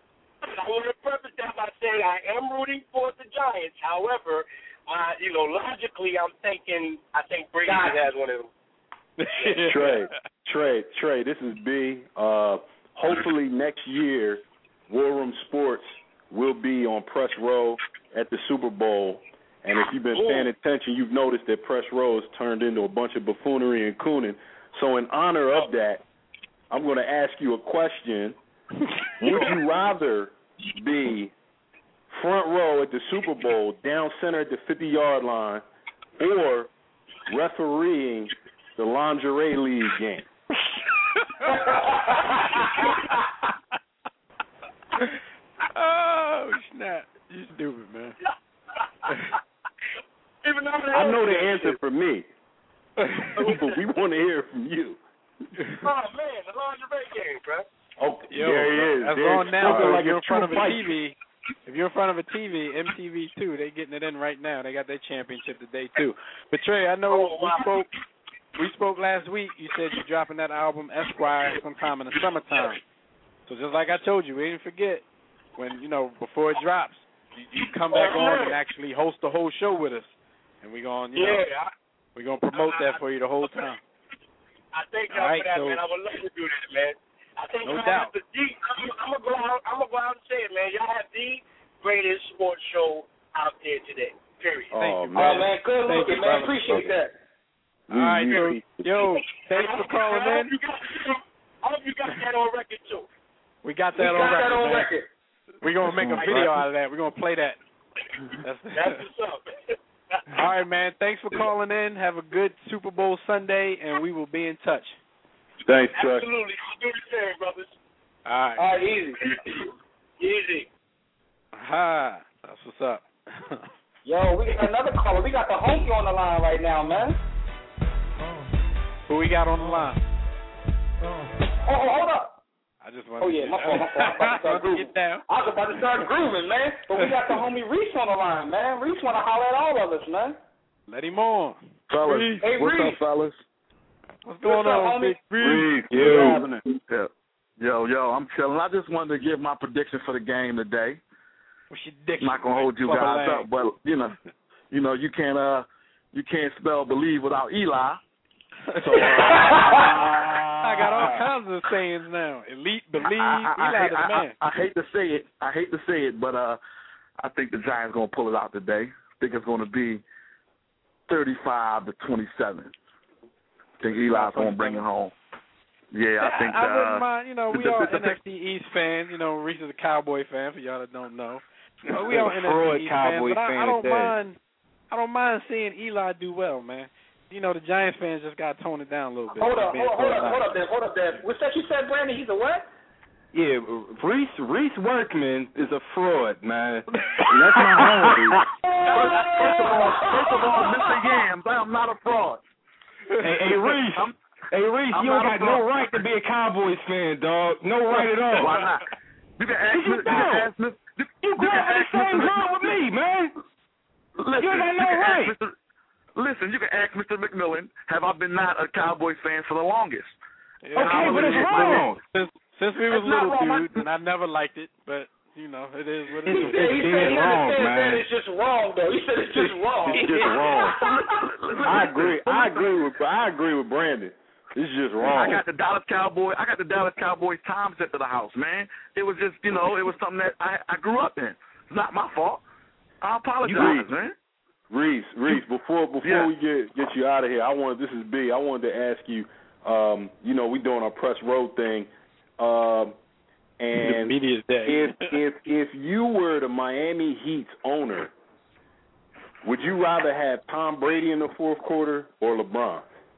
I want to preface that by saying I am rooting for the Giants. However, uh, you know, logically, I'm thinking I think Brady God. has one of them. Trey, Trey, Trey, this is B. Uh, hopefully next year, War Room Sports will be on Press Row at the Super Bowl. And if you've been paying attention, you've noticed that Press Row has turned into a bunch of buffoonery and cooning. So in honor of that, I'm going to ask you a question. Would you rather be front row at the Super Bowl, down center at the fifty-yard line, or refereeing the lingerie league game? Oh, snap. You stupid, man. Even though I know the answer for me, but we want to hear it from you. Oh, man, the lingerie game, bro. Oh, Yo, there he is. That's There's on now. something If like you're a in front of true a fight. T V, if you're in front of a T V, M T V two, they getting it in right now. They got their championship today too. But Trey, I know Oh, we wow. spoke. We spoke last week. You said you're dropping that album Esquire sometime in the summertime. So just like I told you, we didn't forget when you know before it drops, you, you come back on and actually host the whole show with us, and we going you know Yeah, I, we're gonna promote that for you the whole time. I thank All y'all right, for that, so- man. I would love to do that, man. I think No y'all doubt. have the deep. I'm, I'm gonna go out. I'm gonna go out and say it, man. Y'all have the greatest sports show out there today. Period. Oh, you, Oh, man. man, good Thank looking, you, man. brother. Appreciate that. All right, yo, yo, thanks for calling I in. hope you got, I hope you got that on record too. We got We that got on record, that on man. record. We're gonna make a video out of that. We're gonna play that. That's, That's what's up. all right, man. Thanks for calling in. Have a good Super Bowl Sunday, and we will be in touch. Thanks, Trey. Absolutely. You do the same, brothers. All right. All right, easy. Easy. Ha. That's what's up. Yo, we got another caller. We got the homie on the line right now, man. Who we got on the line? Oh, oh hold up. I just want Oh, to yeah, get my fault, my fault. I'm about to start grooving. Get down. I was about to start grooving, man. But we got the homie Reese on the line, man. Reese want to holler at all of us, man. Let him on. Fellas, Hey, what's Reese. up, fellas? What's going What's up, on, homie? Big Reese? What's happening? Yeah. Yo, yo, I'm chilling. I just wanted to give my prediction for the game today. What's your dick? I'm not gonna hold you guys up, but you know, you know, you can't uh, you can't spell believe without Eli. So uh, I got all kinds of sayings now. Elite, believe, I, I, I, Eli the I, man. I, I hate to say it. I hate to say it, but uh, I think the Giants gonna pull it out today. I think it's gonna be thirty-five to twenty-seven. I think Eli's gonna bring it home. Yeah, I think. I, I uh, wouldn't mind, you know, we the- all the- the- N F C East fans. You know, Reese is a Cowboy fan, for y'all that don't know. But we all N F Freud C East Cowboy fans, but I, fan I don't today. mind. I don't mind seeing Eli do well, man. You know, the Giants fans just got to tone it down a little bit. Hold up, Being hold, hold so up, loud. hold up there, hold up there. What's that you said, Brandon? He's a what? Yeah, Reese Reese Workman is a fraud, man. And that's my homie. First, first of all, first of all, Mister Yams, I'm not a fraud. Hey, hey Reese. I'm, Hey Reese, I'm you don't not a got no fraud. right to be a Cowboys fan, dog. No right at all. Why not? You can ask You me. You can don't. ask me. You, You you grew can up in the ask same Mister hood with me, man. Listen, You ain't got no can ask right. Mister Listen, you can ask Mister McMillan. Have I been not a Cowboys fan for the longest? Yeah, Okay, I but was it's a- wrong. Since, since we was It's not little wrong, dudes, and I never liked it, but, you know, it is what it He is. said, he It's said he wrong, understands man. that it's just wrong, though. He said it's just wrong. It's just wrong. I agree. I agree with. I agree with Brandon. It's just wrong. I got the Dallas Cowboy. I got the Dallas Cowboys Times at the house, man. It was just, you know, it was something that I, I grew up in. It's not my fault. I apologize, Reese, man. Reese, Reese. Before before Yeah. we get get you out of here, I wanted. This is B. I wanted to ask you. Um, you know, we doing our press road thing, um, and Media's day. if if if you were the Miami Heat's owner, would you rather have Tom Brady in the fourth quarter or LeBron?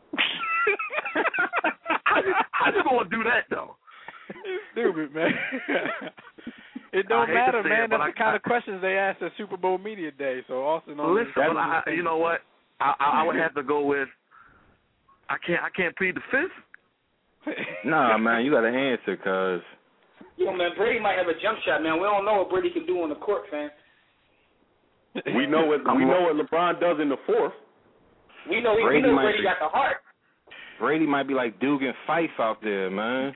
How you, how you gonna do that though? Stupid, man. It I don't hate to matter, say man. it, but That's I- the kind I- of questions they ask at Super Bowl Media Day. So Austin, on Listen, but I, you know what? I, I, I would have to go with. I can't. I can't plead the fifth. Nah, man, you got to answer, cause Yo, man, Brady might have a jump shot, man. We don't know what Brady can do on the court, fam. We know what we know what LeBron does in the fourth. We know, we Brady know might Brady be- got the heart. Brady might be like Dugan Fife out there, man.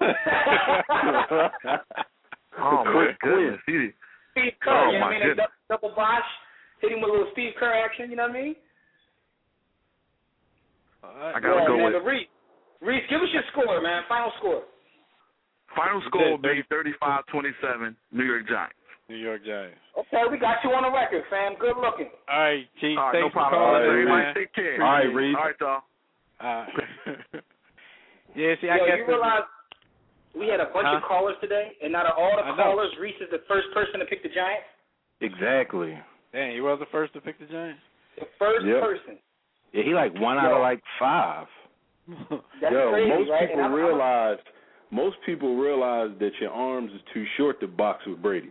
Oh my goodness, he, Steve Kerr, Oh, you know my what I mean? goodness. A double bosh, hit him with a little Steve Kerr action, you know what I mean? I gotta yeah, go man, with. Reese, Reese, give us your score, man. Final score. Final score will be thirty-five twenty-seven, New York Giants. New York Giants. Okay, we got you on the record, fam. Good looking. All right, Chief. All right, Thanks no problem. for calling, All right, man. take care. All right, Reese. All right, y'all. Uh, yeah, see, I Yo, guess you realize we had a bunch huh? of callers today, and out of all the I know. callers, Reese is the first person to pick the Giants. Exactly. Dang, he was the first to pick the Giants. The first Yep. person. Yeah, he like one out Yo. of like five. That's Yo, crazy, most right? people And I'm- realize most people realize that your arms is too short to box with Brady.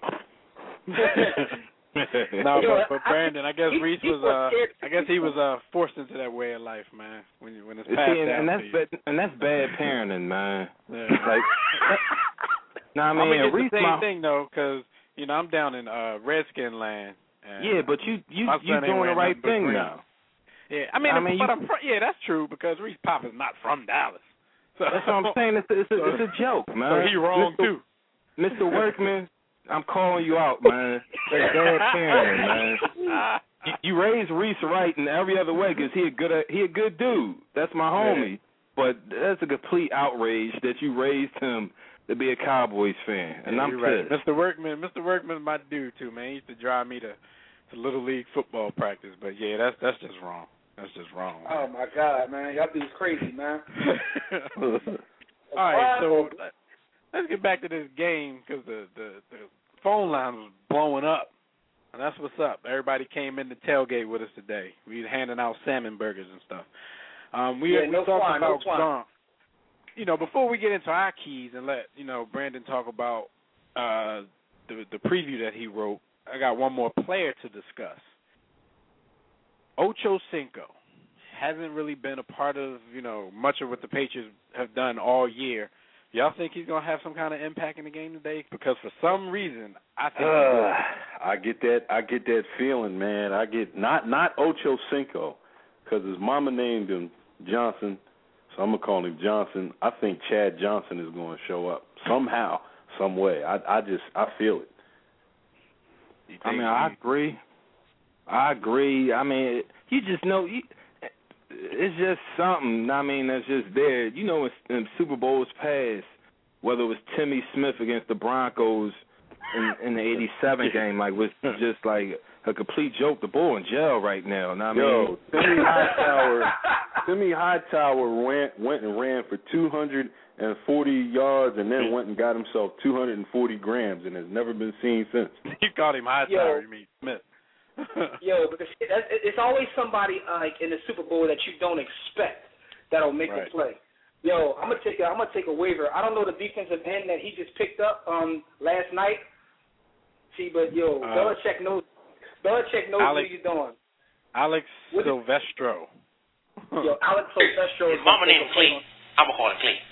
No, Yo, but, but Brandon, I guess he- Reese he was was scared uh, I guess he was uh forced into that way of life, man. When you, when it's See, passed and, down and that's to you. bad, and that's bad parenting, man. Yeah. Like, no, I I mean, mean, it's Reese, the same my, thing though, because you know I'm down in uh Redskin land. And yeah, but you you my you son ain't doing the wearing right nothing but thing green. now. Yeah, I mean, I mean, but you- I'm fr- yeah, that's true because Reese Pop is not from Dallas. So, That's what I'm saying. It's a, it's a, it's a joke, man. So he wrong Mister too. Mister Workman, I'm calling you out, man. That's bad parenting, man. You, you raised Reese right in every other way because he a good he a good dude. That's my homie. But that's a complete outrage that you raised him to be a Cowboys fan, and Yeah, I'm you're pissed. right. Mister Workman, Mister Workman's my dude too, man. He used to drive me to, to little league football practice, but yeah, that's that's just wrong. That's just wrong. Oh my God, man, y'all dudes crazy, man. All right, so let- let's get back to this game because the, the the phone line was blowing up, and that's what's up. Everybody came in to tailgate with us today. We handing out salmon burgers and stuff. Um, we Yeah, we no talked fly, no about fly. Gronk. You know, before we get into our keys and let you know Brandon talk about uh, the the preview that he wrote, I got one more player to discuss. Ocho Cinco hasn't really been a part of, you know, much of what the Patriots have done all year. Y'all think he's going to have some kind of impact in the game today? Because for some reason, I think he will. Uh, I get that. I get that feeling, man. I get not not Ocho Cinco, because his mama named him Johnson, so I'm gonna call him Johnson. I think Chad Johnson is going to show up somehow, some way. I I just I feel it. I mean, I agree. I agree. I mean, you just know, you, it's just something. I mean, that's just there. You know, in, in Super Bowls past, whether it was Timmy Smith against the Broncos in, in the eighty-seven game, like, was just like a complete joke. The bull in jail right now. And I mean, Yo, Timmy Hightower, Timmy Hightower went went and ran for two hundred forty yards, and then went and got himself two hundred forty grams, and has never been seen since. You called him Hightower, you mean Smith. Yo, because that's, it's always somebody uh, like in the Super Bowl that you don't expect that'll make Right. a play. Yo, I'm gonna take a, I'm gonna take a waiver. I don't know the defensive end that he just picked up um last night. See, but yo, Uh, Belichick knows Belichick knows Alex- what he's doing. Alex What is- Silvestro. Yo, Alex Silvestro. His mama named Clay. I'm gonna call him Clay.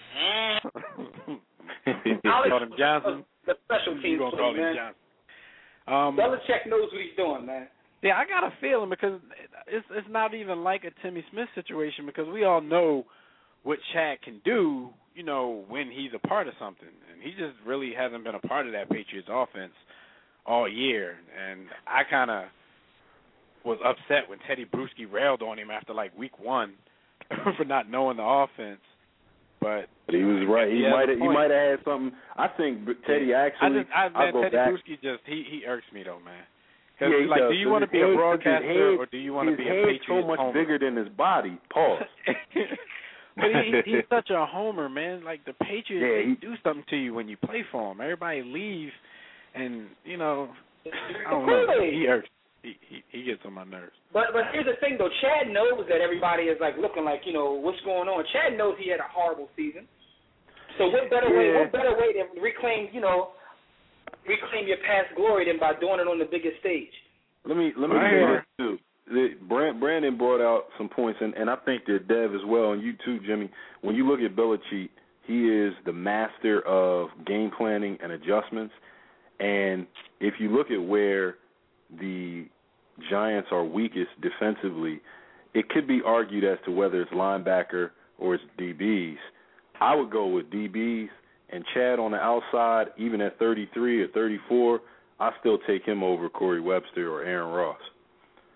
You Alex called him Johnson. The special You teams gonna play, call him man. Johnson. Um, Belichick knows what he's doing, man. Yeah, I got a feeling because it's it's not even like a Timmy Smith situation because we all know what Chad can do, you know, when he's a part of something. And he just really hasn't been a part of that Patriots offense all year. And I kind of was upset when Teddy Bruschi railed on him after, like, week one for not knowing the offense. But He was right. He has a might have. He point. might have had something. I think Teddy actually. I just, I, I'll man, go Teddy back. Bruschi just, he, he irks me, though, man. Because, Yeah, he like, does. do you So want to his be a head- broadcaster his head- or do you want to his be a head's Patriots so much homer? bigger than his body. Pause. But he, he's such a homer, man. Like, the Patriots, Yeah, they he- do something to you when you play for them. Everybody leaves, and, you know, I don't know. He irks. He, he, he gets on my nerves. But but here's the thing though, Chad knows that everybody is like looking like, you know, what's going on. Chad knows he had a horrible season. So what better way Yeah. what better way to reclaim, you know, reclaim your past glory than by doing it on the biggest stage? Let me let me I say hear this too. The- Brand- Brandon brought out some points, and, and I think that Dev as well, and you too, Jimmy. When you look at Belichick, he is the master of game planning and adjustments. And if you look at where the Giants are weakest defensively, it could be argued as to whether it's linebacker or it's D Bs. I would go with D Bs, and Chad on the outside, even at thirty-three or thirty-four, I still take him over Corey Webster or Aaron Ross.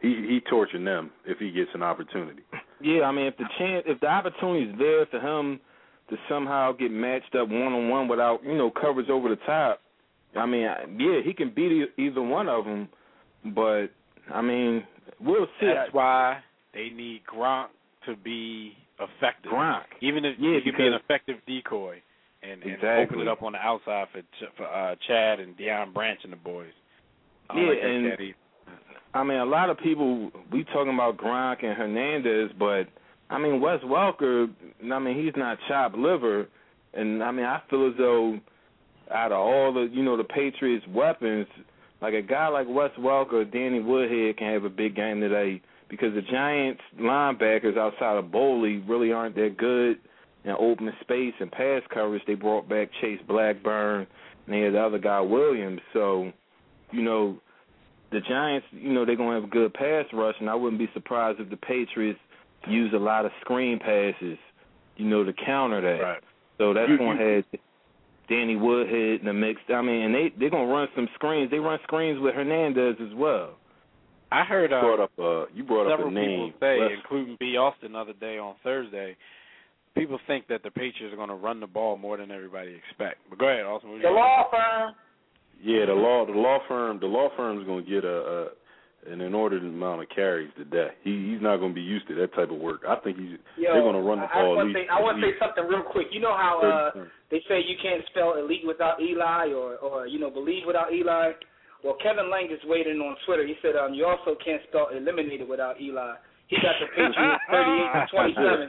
he he torturing them if he gets an opportunity. Yeah, I mean, if the chance, if the opportunity is there for him to somehow get matched up one on one without, you know, coverage over the top, I mean, yeah, he can beat either one of them. But I mean, we'll see. That's why they need Gronk to be effective. Gronk, even if yeah, he can be an effective decoy and, and exactly. open it up on the outside for for uh, Chad and Deion Branch and the boys. I yeah, like and I mean, a lot of people we talking about Gronk and Hernandez, but I mean, Wes Welker. I mean, he's not chopped liver, and I mean, I feel as though out of all the you know the Patriots' weapons, like a guy like Wes Welker, Danny Woodhead can have a big game today because the Giants linebackers outside of Boley really aren't that good in open space and pass coverage. They brought back Chase Blackburn and they had the other guy Williams. So, you know, the Giants, you know, they're going to have a good pass rush, and I wouldn't be surprised if the Patriots use a lot of screen passes, you know, to counter that. Right. So that's going to have Danny Woodhead in the mix. I mean, and they, they're going to run some screens. They run screens with Hernandez as well. I heard uh, you brought up, uh, you brought several up a name. people say, Wes. including B. Austin the other day on Thursday, people think that the Patriots are going to run the ball more than everybody expect. But go ahead, Austin. The law firm. Yeah, the law, the law firm, the law firm is going to get a, a an inordinate amount of carries today. He he's not going to be used to that type of work. I think he's Yo, they're going to run the I, ball. I at least, say, I want to say something real quick. You know how uh, they say you can't spell elite without Eli, or or you know believe without Eli. Well, Kevin Lang just weighed in on Twitter. He said, um, you also can't spell eliminated without Eli. He got the Patriots thirty-eight to twenty-seven.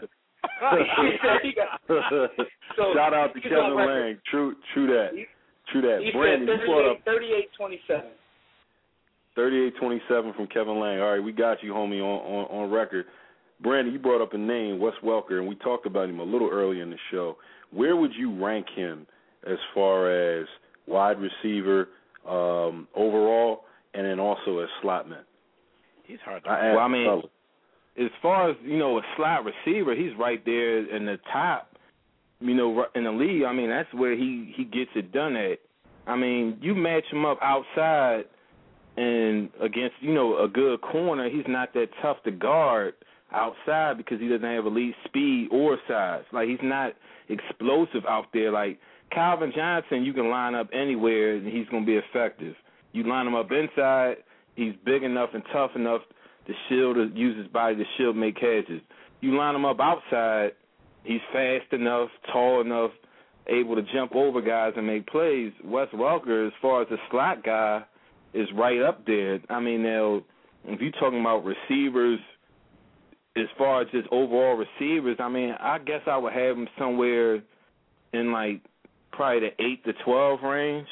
he got, so shout out to Kevin Lang. True, true that. He, true that. He Brandon, said you brought up thirty-eight twenty-seven. thirty-eight twenty-seven from Kevin Lang. All right, we got you, homie, on, on, on record. Brandon, you brought up a name, Wes Welker, and we talked about him a little earlier in the show. Where would you rank him as far as wide receiver, um, overall, and then also as slot man? He's hard to I, well, I mean, fellas. As far as, you know, a slot receiver, he's right there in the top, you know, in the league. I mean, that's where he, he gets it done at. I mean, you match him up outside and against, you know, a good corner, he's not that tough to guard outside because he doesn't have elite speed or size. Like, he's not explosive out there. Like, Calvin Johnson, you can line up anywhere and he's going to be effective. You line him up inside, he's big enough and tough enough to shield, to use his body to shield, make catches. You line him up outside, he's fast enough, tall enough, able to jump over guys and make plays. Wes Welker, as far as the slot guy, is right up there. I mean, now, if you're talking about receivers, as far as just overall receivers, I mean, I guess I would have him somewhere in, like, probably the eight to twelve range.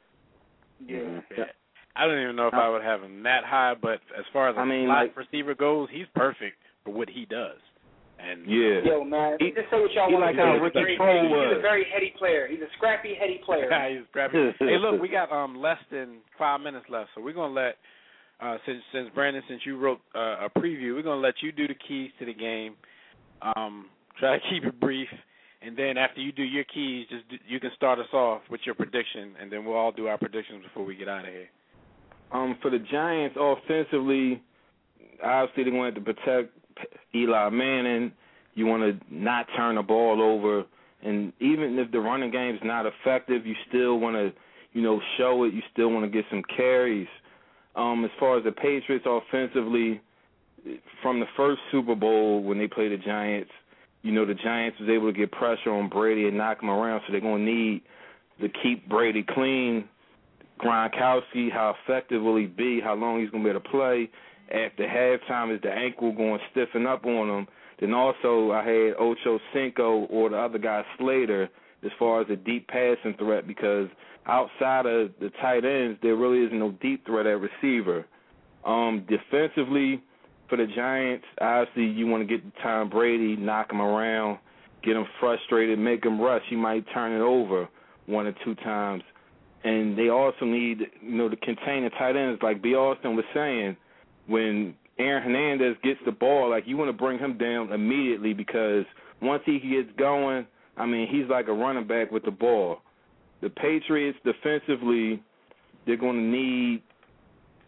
Yeah. yeah. I don't even know if I would have him that high, but as far as a I mean, slot like, receiver goes, he's perfect for what he does. And yeah. Yo, man, he, just say what y'all he want like to how do. Ricky He's, Prohl he's was. a very heady player. He's a scrappy, heady player. Yeah, he's scrappy. Hey, look, we got um less than five minutes left, so we're gonna let uh, since since Brandon, since you wrote uh, a preview, we're gonna let you do the keys to the game. Um, try to keep it brief, and then after you do your keys, just do, you can start us off with your prediction, and then we'll all do our predictions before we get out of here. Um, for the Giants, offensively, obviously they want to protect Eli Manning. You want to not turn the ball over, and even if the running game is not effective, you still want to, you know, show it. You still want to get some carries. Um, as far as the Patriots offensively, from the first Super Bowl when they played the Giants, you know, the Giants was able to get pressure on Brady and knock him around, so they're going to need to keep Brady clean. Gronkowski, how effective will he be? How long he's going to be able to play? After halftime, is the ankle going to stiffen up on him? Then also I had Ocho Cinco or the other guy Slater as far as a deep passing threat, because outside of the tight ends, there really isn't no deep threat at receiver. Um, defensively, for the Giants, obviously you want to get to Tom Brady, knock him around, get him frustrated, make him rush. He might turn it over one or two times. And they also need, you know, to contain the tight ends. Like B. Austin was saying, when Aaron Hernandez gets the ball, like, you want to bring him down immediately, because once he gets going, I mean, he's like a running back with the ball. The Patriots defensively, they're going to need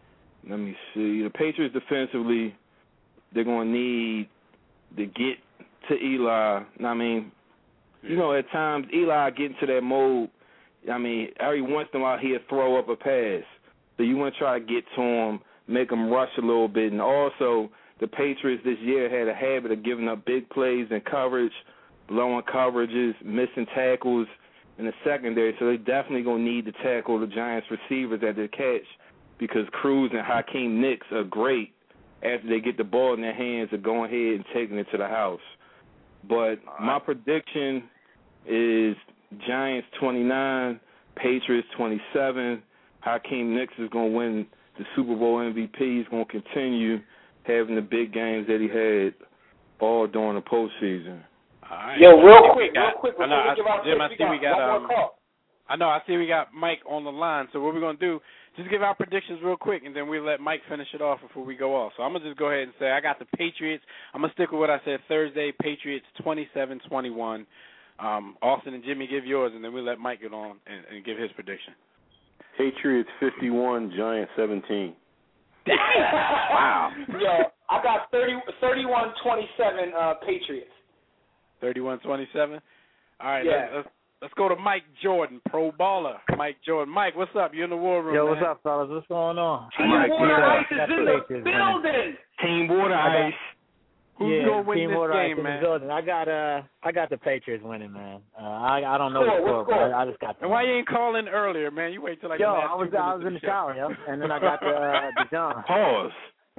let me see. The Patriots defensively, they're going to need to get to Eli. I mean, you know, at times Eli get into that mode. I mean, every once in a while he'll throw up a pass. So you want to try to get to him, make him rush a little bit. And also, the Patriots this year had a habit of giving up big plays in coverage, blowing coverages, missing tackles in the secondary. So they definitely going to need to tackle the Giants receivers at their catch, because Cruz and Hakeem Nicks are great after they get the ball in their hands of going ahead and taking it to the house. But my prediction is Giants twenty-nine, Patriots twenty-seven. Hakeem Nicks is going to win the Super Bowl M V P. He's going to continue having the big games that he had all during the postseason. All right. Yo, real quick, got, real quick. I know, I, give out Jim, I see we got, one um, more call. I know, I see we got Mike on the line. So what we're going to do, just give our predictions real quick, and then we'll let Mike finish it off before we go off. So I'm going to just go ahead and say I got the Patriots. I'm going to stick with what I said Thursday, Patriots twenty-seven twenty-one. Um, Austin and Jimmy, give yours, and then we'll let Mike get on and, and give his prediction. Patriots fifty-one, Giants seventeen. Wow. Yo, I got thirty, thirty-one twenty-seven uh, Patriots. thirty-one twenty-seven? All right, yeah. let's, let's go to Mike Jordan, pro baller. Mike Jordan. Mike, what's up? You're in the war room, Yo, man. what's up, fellas? What's going on? Team Mike, Water yeah. Ice is in the building. Team Water Ice. Who's yeah, going to win Team this Water game, Ice in man? the building. I got uh, I got the Patriots winning, man. Uh, I I don't know Score, the score, what's but score? I, I just got. And why you ain't calling earlier, man? You wait till like Yo, the last I was two I minutes was in the of show. shower, yo, and then I got the uh, the John. Pause. oh,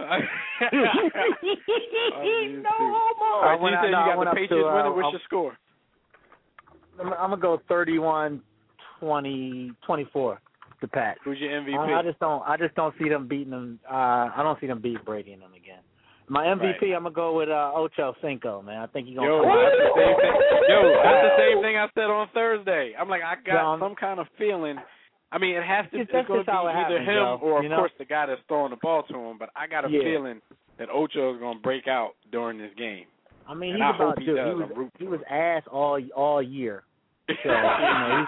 no All right, so you said you got the Patriots winning. What's your score? I'm, I'm gonna go thirty-one twenty twenty-four. The Pats. Who's your M V P? I, I just don't. I just don't see them beating them. Uh, I don't see them beat Brady and them again. My M V P, right. I'm gonna go with uh, Ocho Cinco, man. I think he's gonna. Yo, come that's the same thing. Yo, that's the same thing I said on Thursday. I'm like, I got um, some kind of feeling. I mean, it has to. It's, it's going to be it either happens, him Joe, or, of you know? course, the guy that's throwing the ball to him. But I got a yeah. feeling that Ocho is going to break out during this game. I mean, and he's I about hope he dude. does. He was, I'm rooting he for was him. ass all all year. So, you know,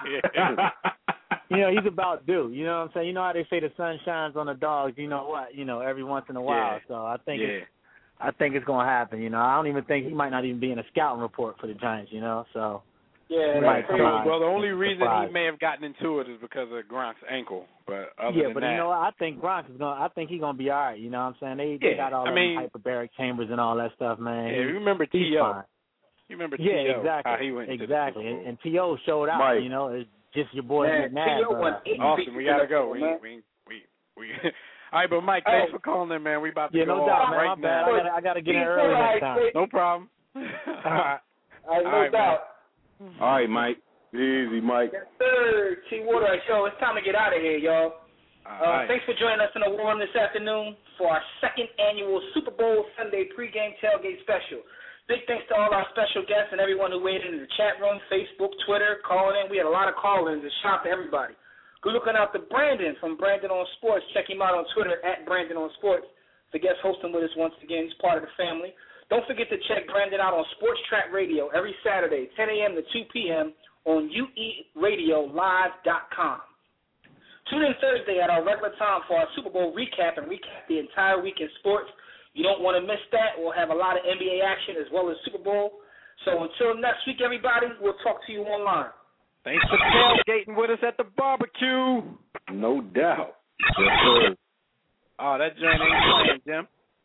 he's, you know, he's about due. You know what I'm saying? You know how they say the sun shines on the dogs. You know what? You know, every once in a while. Yeah. So I think yeah. it's, I think it's gonna happen. You know, I don't even think he might not even be in a scouting report for the Giants. You know, so yeah. he might come out Well, the only and reason surprise. he may have gotten into it is because of Gronk's ankle. But other yeah, than but that, you know what? I think Gronk is gonna. I think he's gonna be all right. You know what I'm saying? They, Yeah, they got all I the mean- hyperbaric chambers and all that stuff, man. yeah, He- you remember he's T O. fine. You remember Yeah, T O, exactly. how he went into exactly. the Super And, Bowl. and T O showed out. Mike. You know, it's just your boy Man, McNabb. T O won uh, eight Austin, we gotta go. We, man. we, we, we. All right, but Mike, thanks for calling in, man. We about to Yeah, go no off doubt, man. right My bad. now. I gotta, I gotta get in early next time. No problem. All right. All right, no All right, doubt. All right, Mike. Easy, Mike. Yes, sir. T Water Ice Show. It's time to get out of here, y'all. All Uh, right. Thanks for joining us in the War Room this afternoon for our second annual Super Bowl Sunday pregame tailgate special. Big thanks to all our special guests and everyone who weighed in the chat room, Facebook, Twitter, calling in. We had a lot of call-ins, and shout out to everybody. Good looking out to Brandon from Brandon on Sports. Check him out on Twitter at Brandon on Sports. The guest hosting with us once again. He's part of the family. Don't forget to check Brandon out on Sports Track Radio every Saturday, ten a.m. to two p.m. on U E radio live dot com. Tune in Thursday at our regular time for our Super Bowl recap and recap the entire week in sports. You don't want to miss that. We'll have a lot of N B A action as well as Super Bowl. So until next week, everybody, we'll talk to you online. Thanks for tailgating with us at the barbecue. No doubt. Yes, sir. Oh, that joint ain't playing, Jim.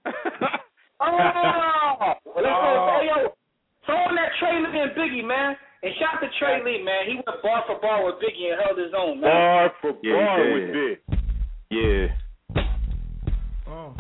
Oh! Well, let's go. Hey, yo, throw in that Trey Lee and Biggie, man. And shout out to Trey Lee, man. He went bar for bar with Biggie and held his own, man. Bar for Yeah, bar he with did. Big. Yeah. Oh.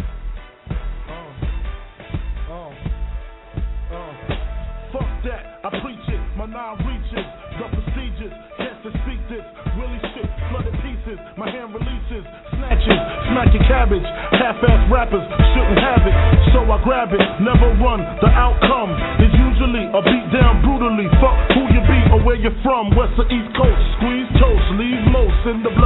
Oh. Oh. Oh. Fuck that. I preach it. My nine reaches. The procedures. Yes, to speak this. Willie shit. Flooded pieces. My hand releases. Snatches. Smacking cabbage. Half-ass rappers shouldn't have it. So I grab it. Never run. The outcome is usually a beat down brutally. Fuck who you be or where you're from. West or East Coast. Squeeze toast. Leave most in the blood they lay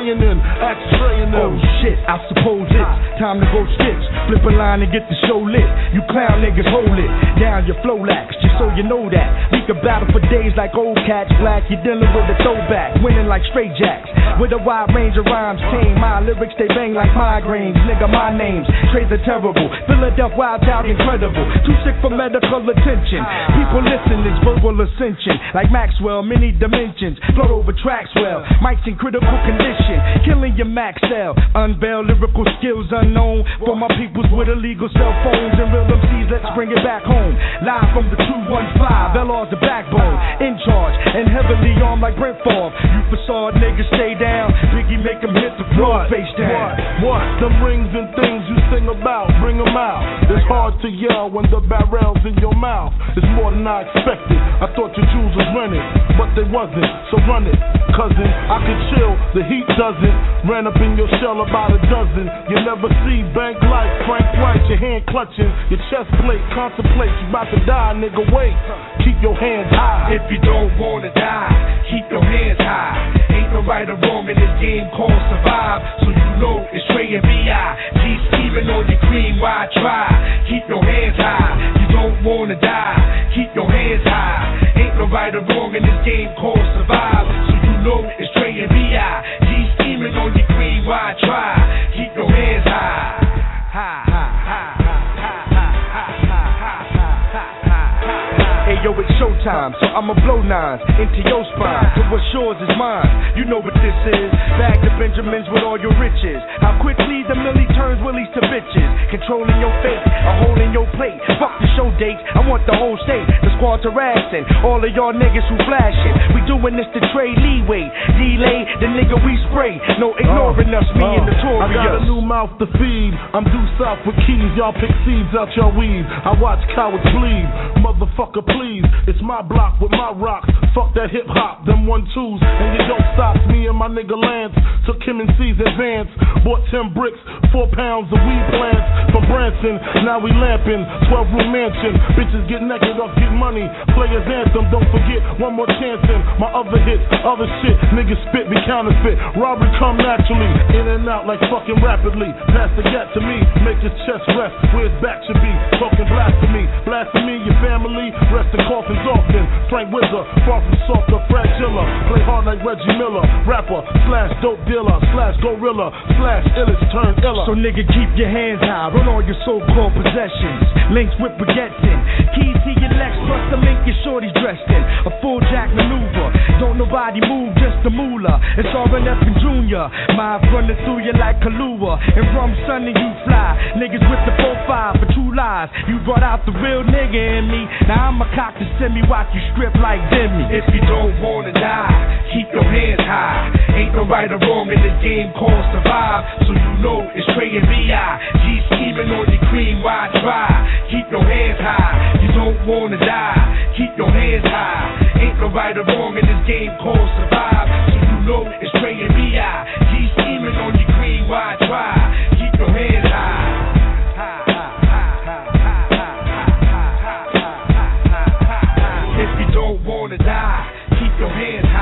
laying in, axe traying them. Oh shit, I suppose it's time to go stitch. Flip a line and get the show lit. You clown niggas hold it down your flow lax, just so you know that. We can battle for days like old cats. Black, you're dealing with a throwback, winning like straight jacks. With a wide range of rhymes, tame. My lyrics, they bang like migraines. Nigga, my name's trades are terrible. Philadelphia wild out incredible. Too sick for medical attention. People listen, it's verbal ascension. Like Maxwell, many dimensions. Float over tracks well. Mics in critical condition. Killing your max cell. Unveil lyrical skills unknown. For my peoples with illegal cell phones and real M Cs, let's bring it back home. Live from the two one five. L R's the backbone. In charge and heavily armed like Brent Favre. You facade niggas stay down. Biggie make them hit the floor face down. What? What? Them rings and things you sing about, bring them out. It's hard to yell when the barrel's in your mouth. It's more than I expected. I thought your jewels was rented, but they wasn't. So run it, cousin. I can chill, the heat doesn't. Ran up in your shell about a dozen. You never see bank life, Frank White, your hand clutching, your chest plate, contemplate. You about to die, nigga, wait. Keep your hands high. If you don't wanna die, keep your hands high. Ain't no right or wrong in this game called survive. So you know it's Trey and B I G scheming on your cream, why try? Keep your hands high. You don't wanna die, keep your hands high. Ain't no right or wrong in this game called survive. So you know it's Trey and B I G scheming on your cream, why try? Keep your hands high. High, high, high, high, high, high, high. Hey yo, it's showtime, so I'ma blow nines into your spine. So what's yours is mine. You know what this is. Bag the Benjamins with all your riches. How quickly the millie turns willies to bitches. Controlling your fate, a hole in your plate. Fuck the show dates, I want the whole state. The squad harassing all of y'all niggas who flashing. We doing this to trade leeway. Delay the nigga we spray. No ignoring us, me uh, and the Notorious. I got a new mouth to feed. I'm due south with keys. Y'all pick seeds out your weed. I watch cowards bleed. Motherfucker, please. It's my block with my rocks. Fuck that hip hop, them one twos, and you don't stop. Me and my nigga Lance took him and C's advance. Bought ten bricks, four pounds of weed plants from Branson. Now we lamping, twelve room mansion. Bitches get naked or get money. Players anthem, don't forget one more chance in my other hits, other shit. Niggas spit, be counterfeit. Robbery come naturally, in and out like fucking rapidly. Pass the gat to me, make his chest rest where his back should be. Talking blasphemy, blasphemy, your family. Rest in coffins often. Frank Wizard, far from softer, fragile. Play hard like Reggie Miller. Rapper, slash dope dealer, slash gorilla, slash illest turn iller. So nigga, keep your hands high. Run all your so-called possessions. Links with baguettes in. Keys to your Lex, plus the link your shorty's dressed in. A full jack maneuver. Don't nobody move, just the moolah. It's R N F and Junior. Mind running through you like Kahlua. And rum sunny you fly. Niggas with the four five for true lies. You brought out the real nigga in me. Now I'm a cock to send me, watch you strip like Demi. If you don't wanna die, keep your hands high. Ain't no right or wrong in this game called survive. So you know it's Trey and B I G scheming on your cream, why try? Keep your hands high. You don't wanna die, keep your hands high. Ain't no right or wrong in this game called survive. So you know it's Trey and B I G scheming on your cream, why try? Keep your hands high. If you don't wanna die, keep your hands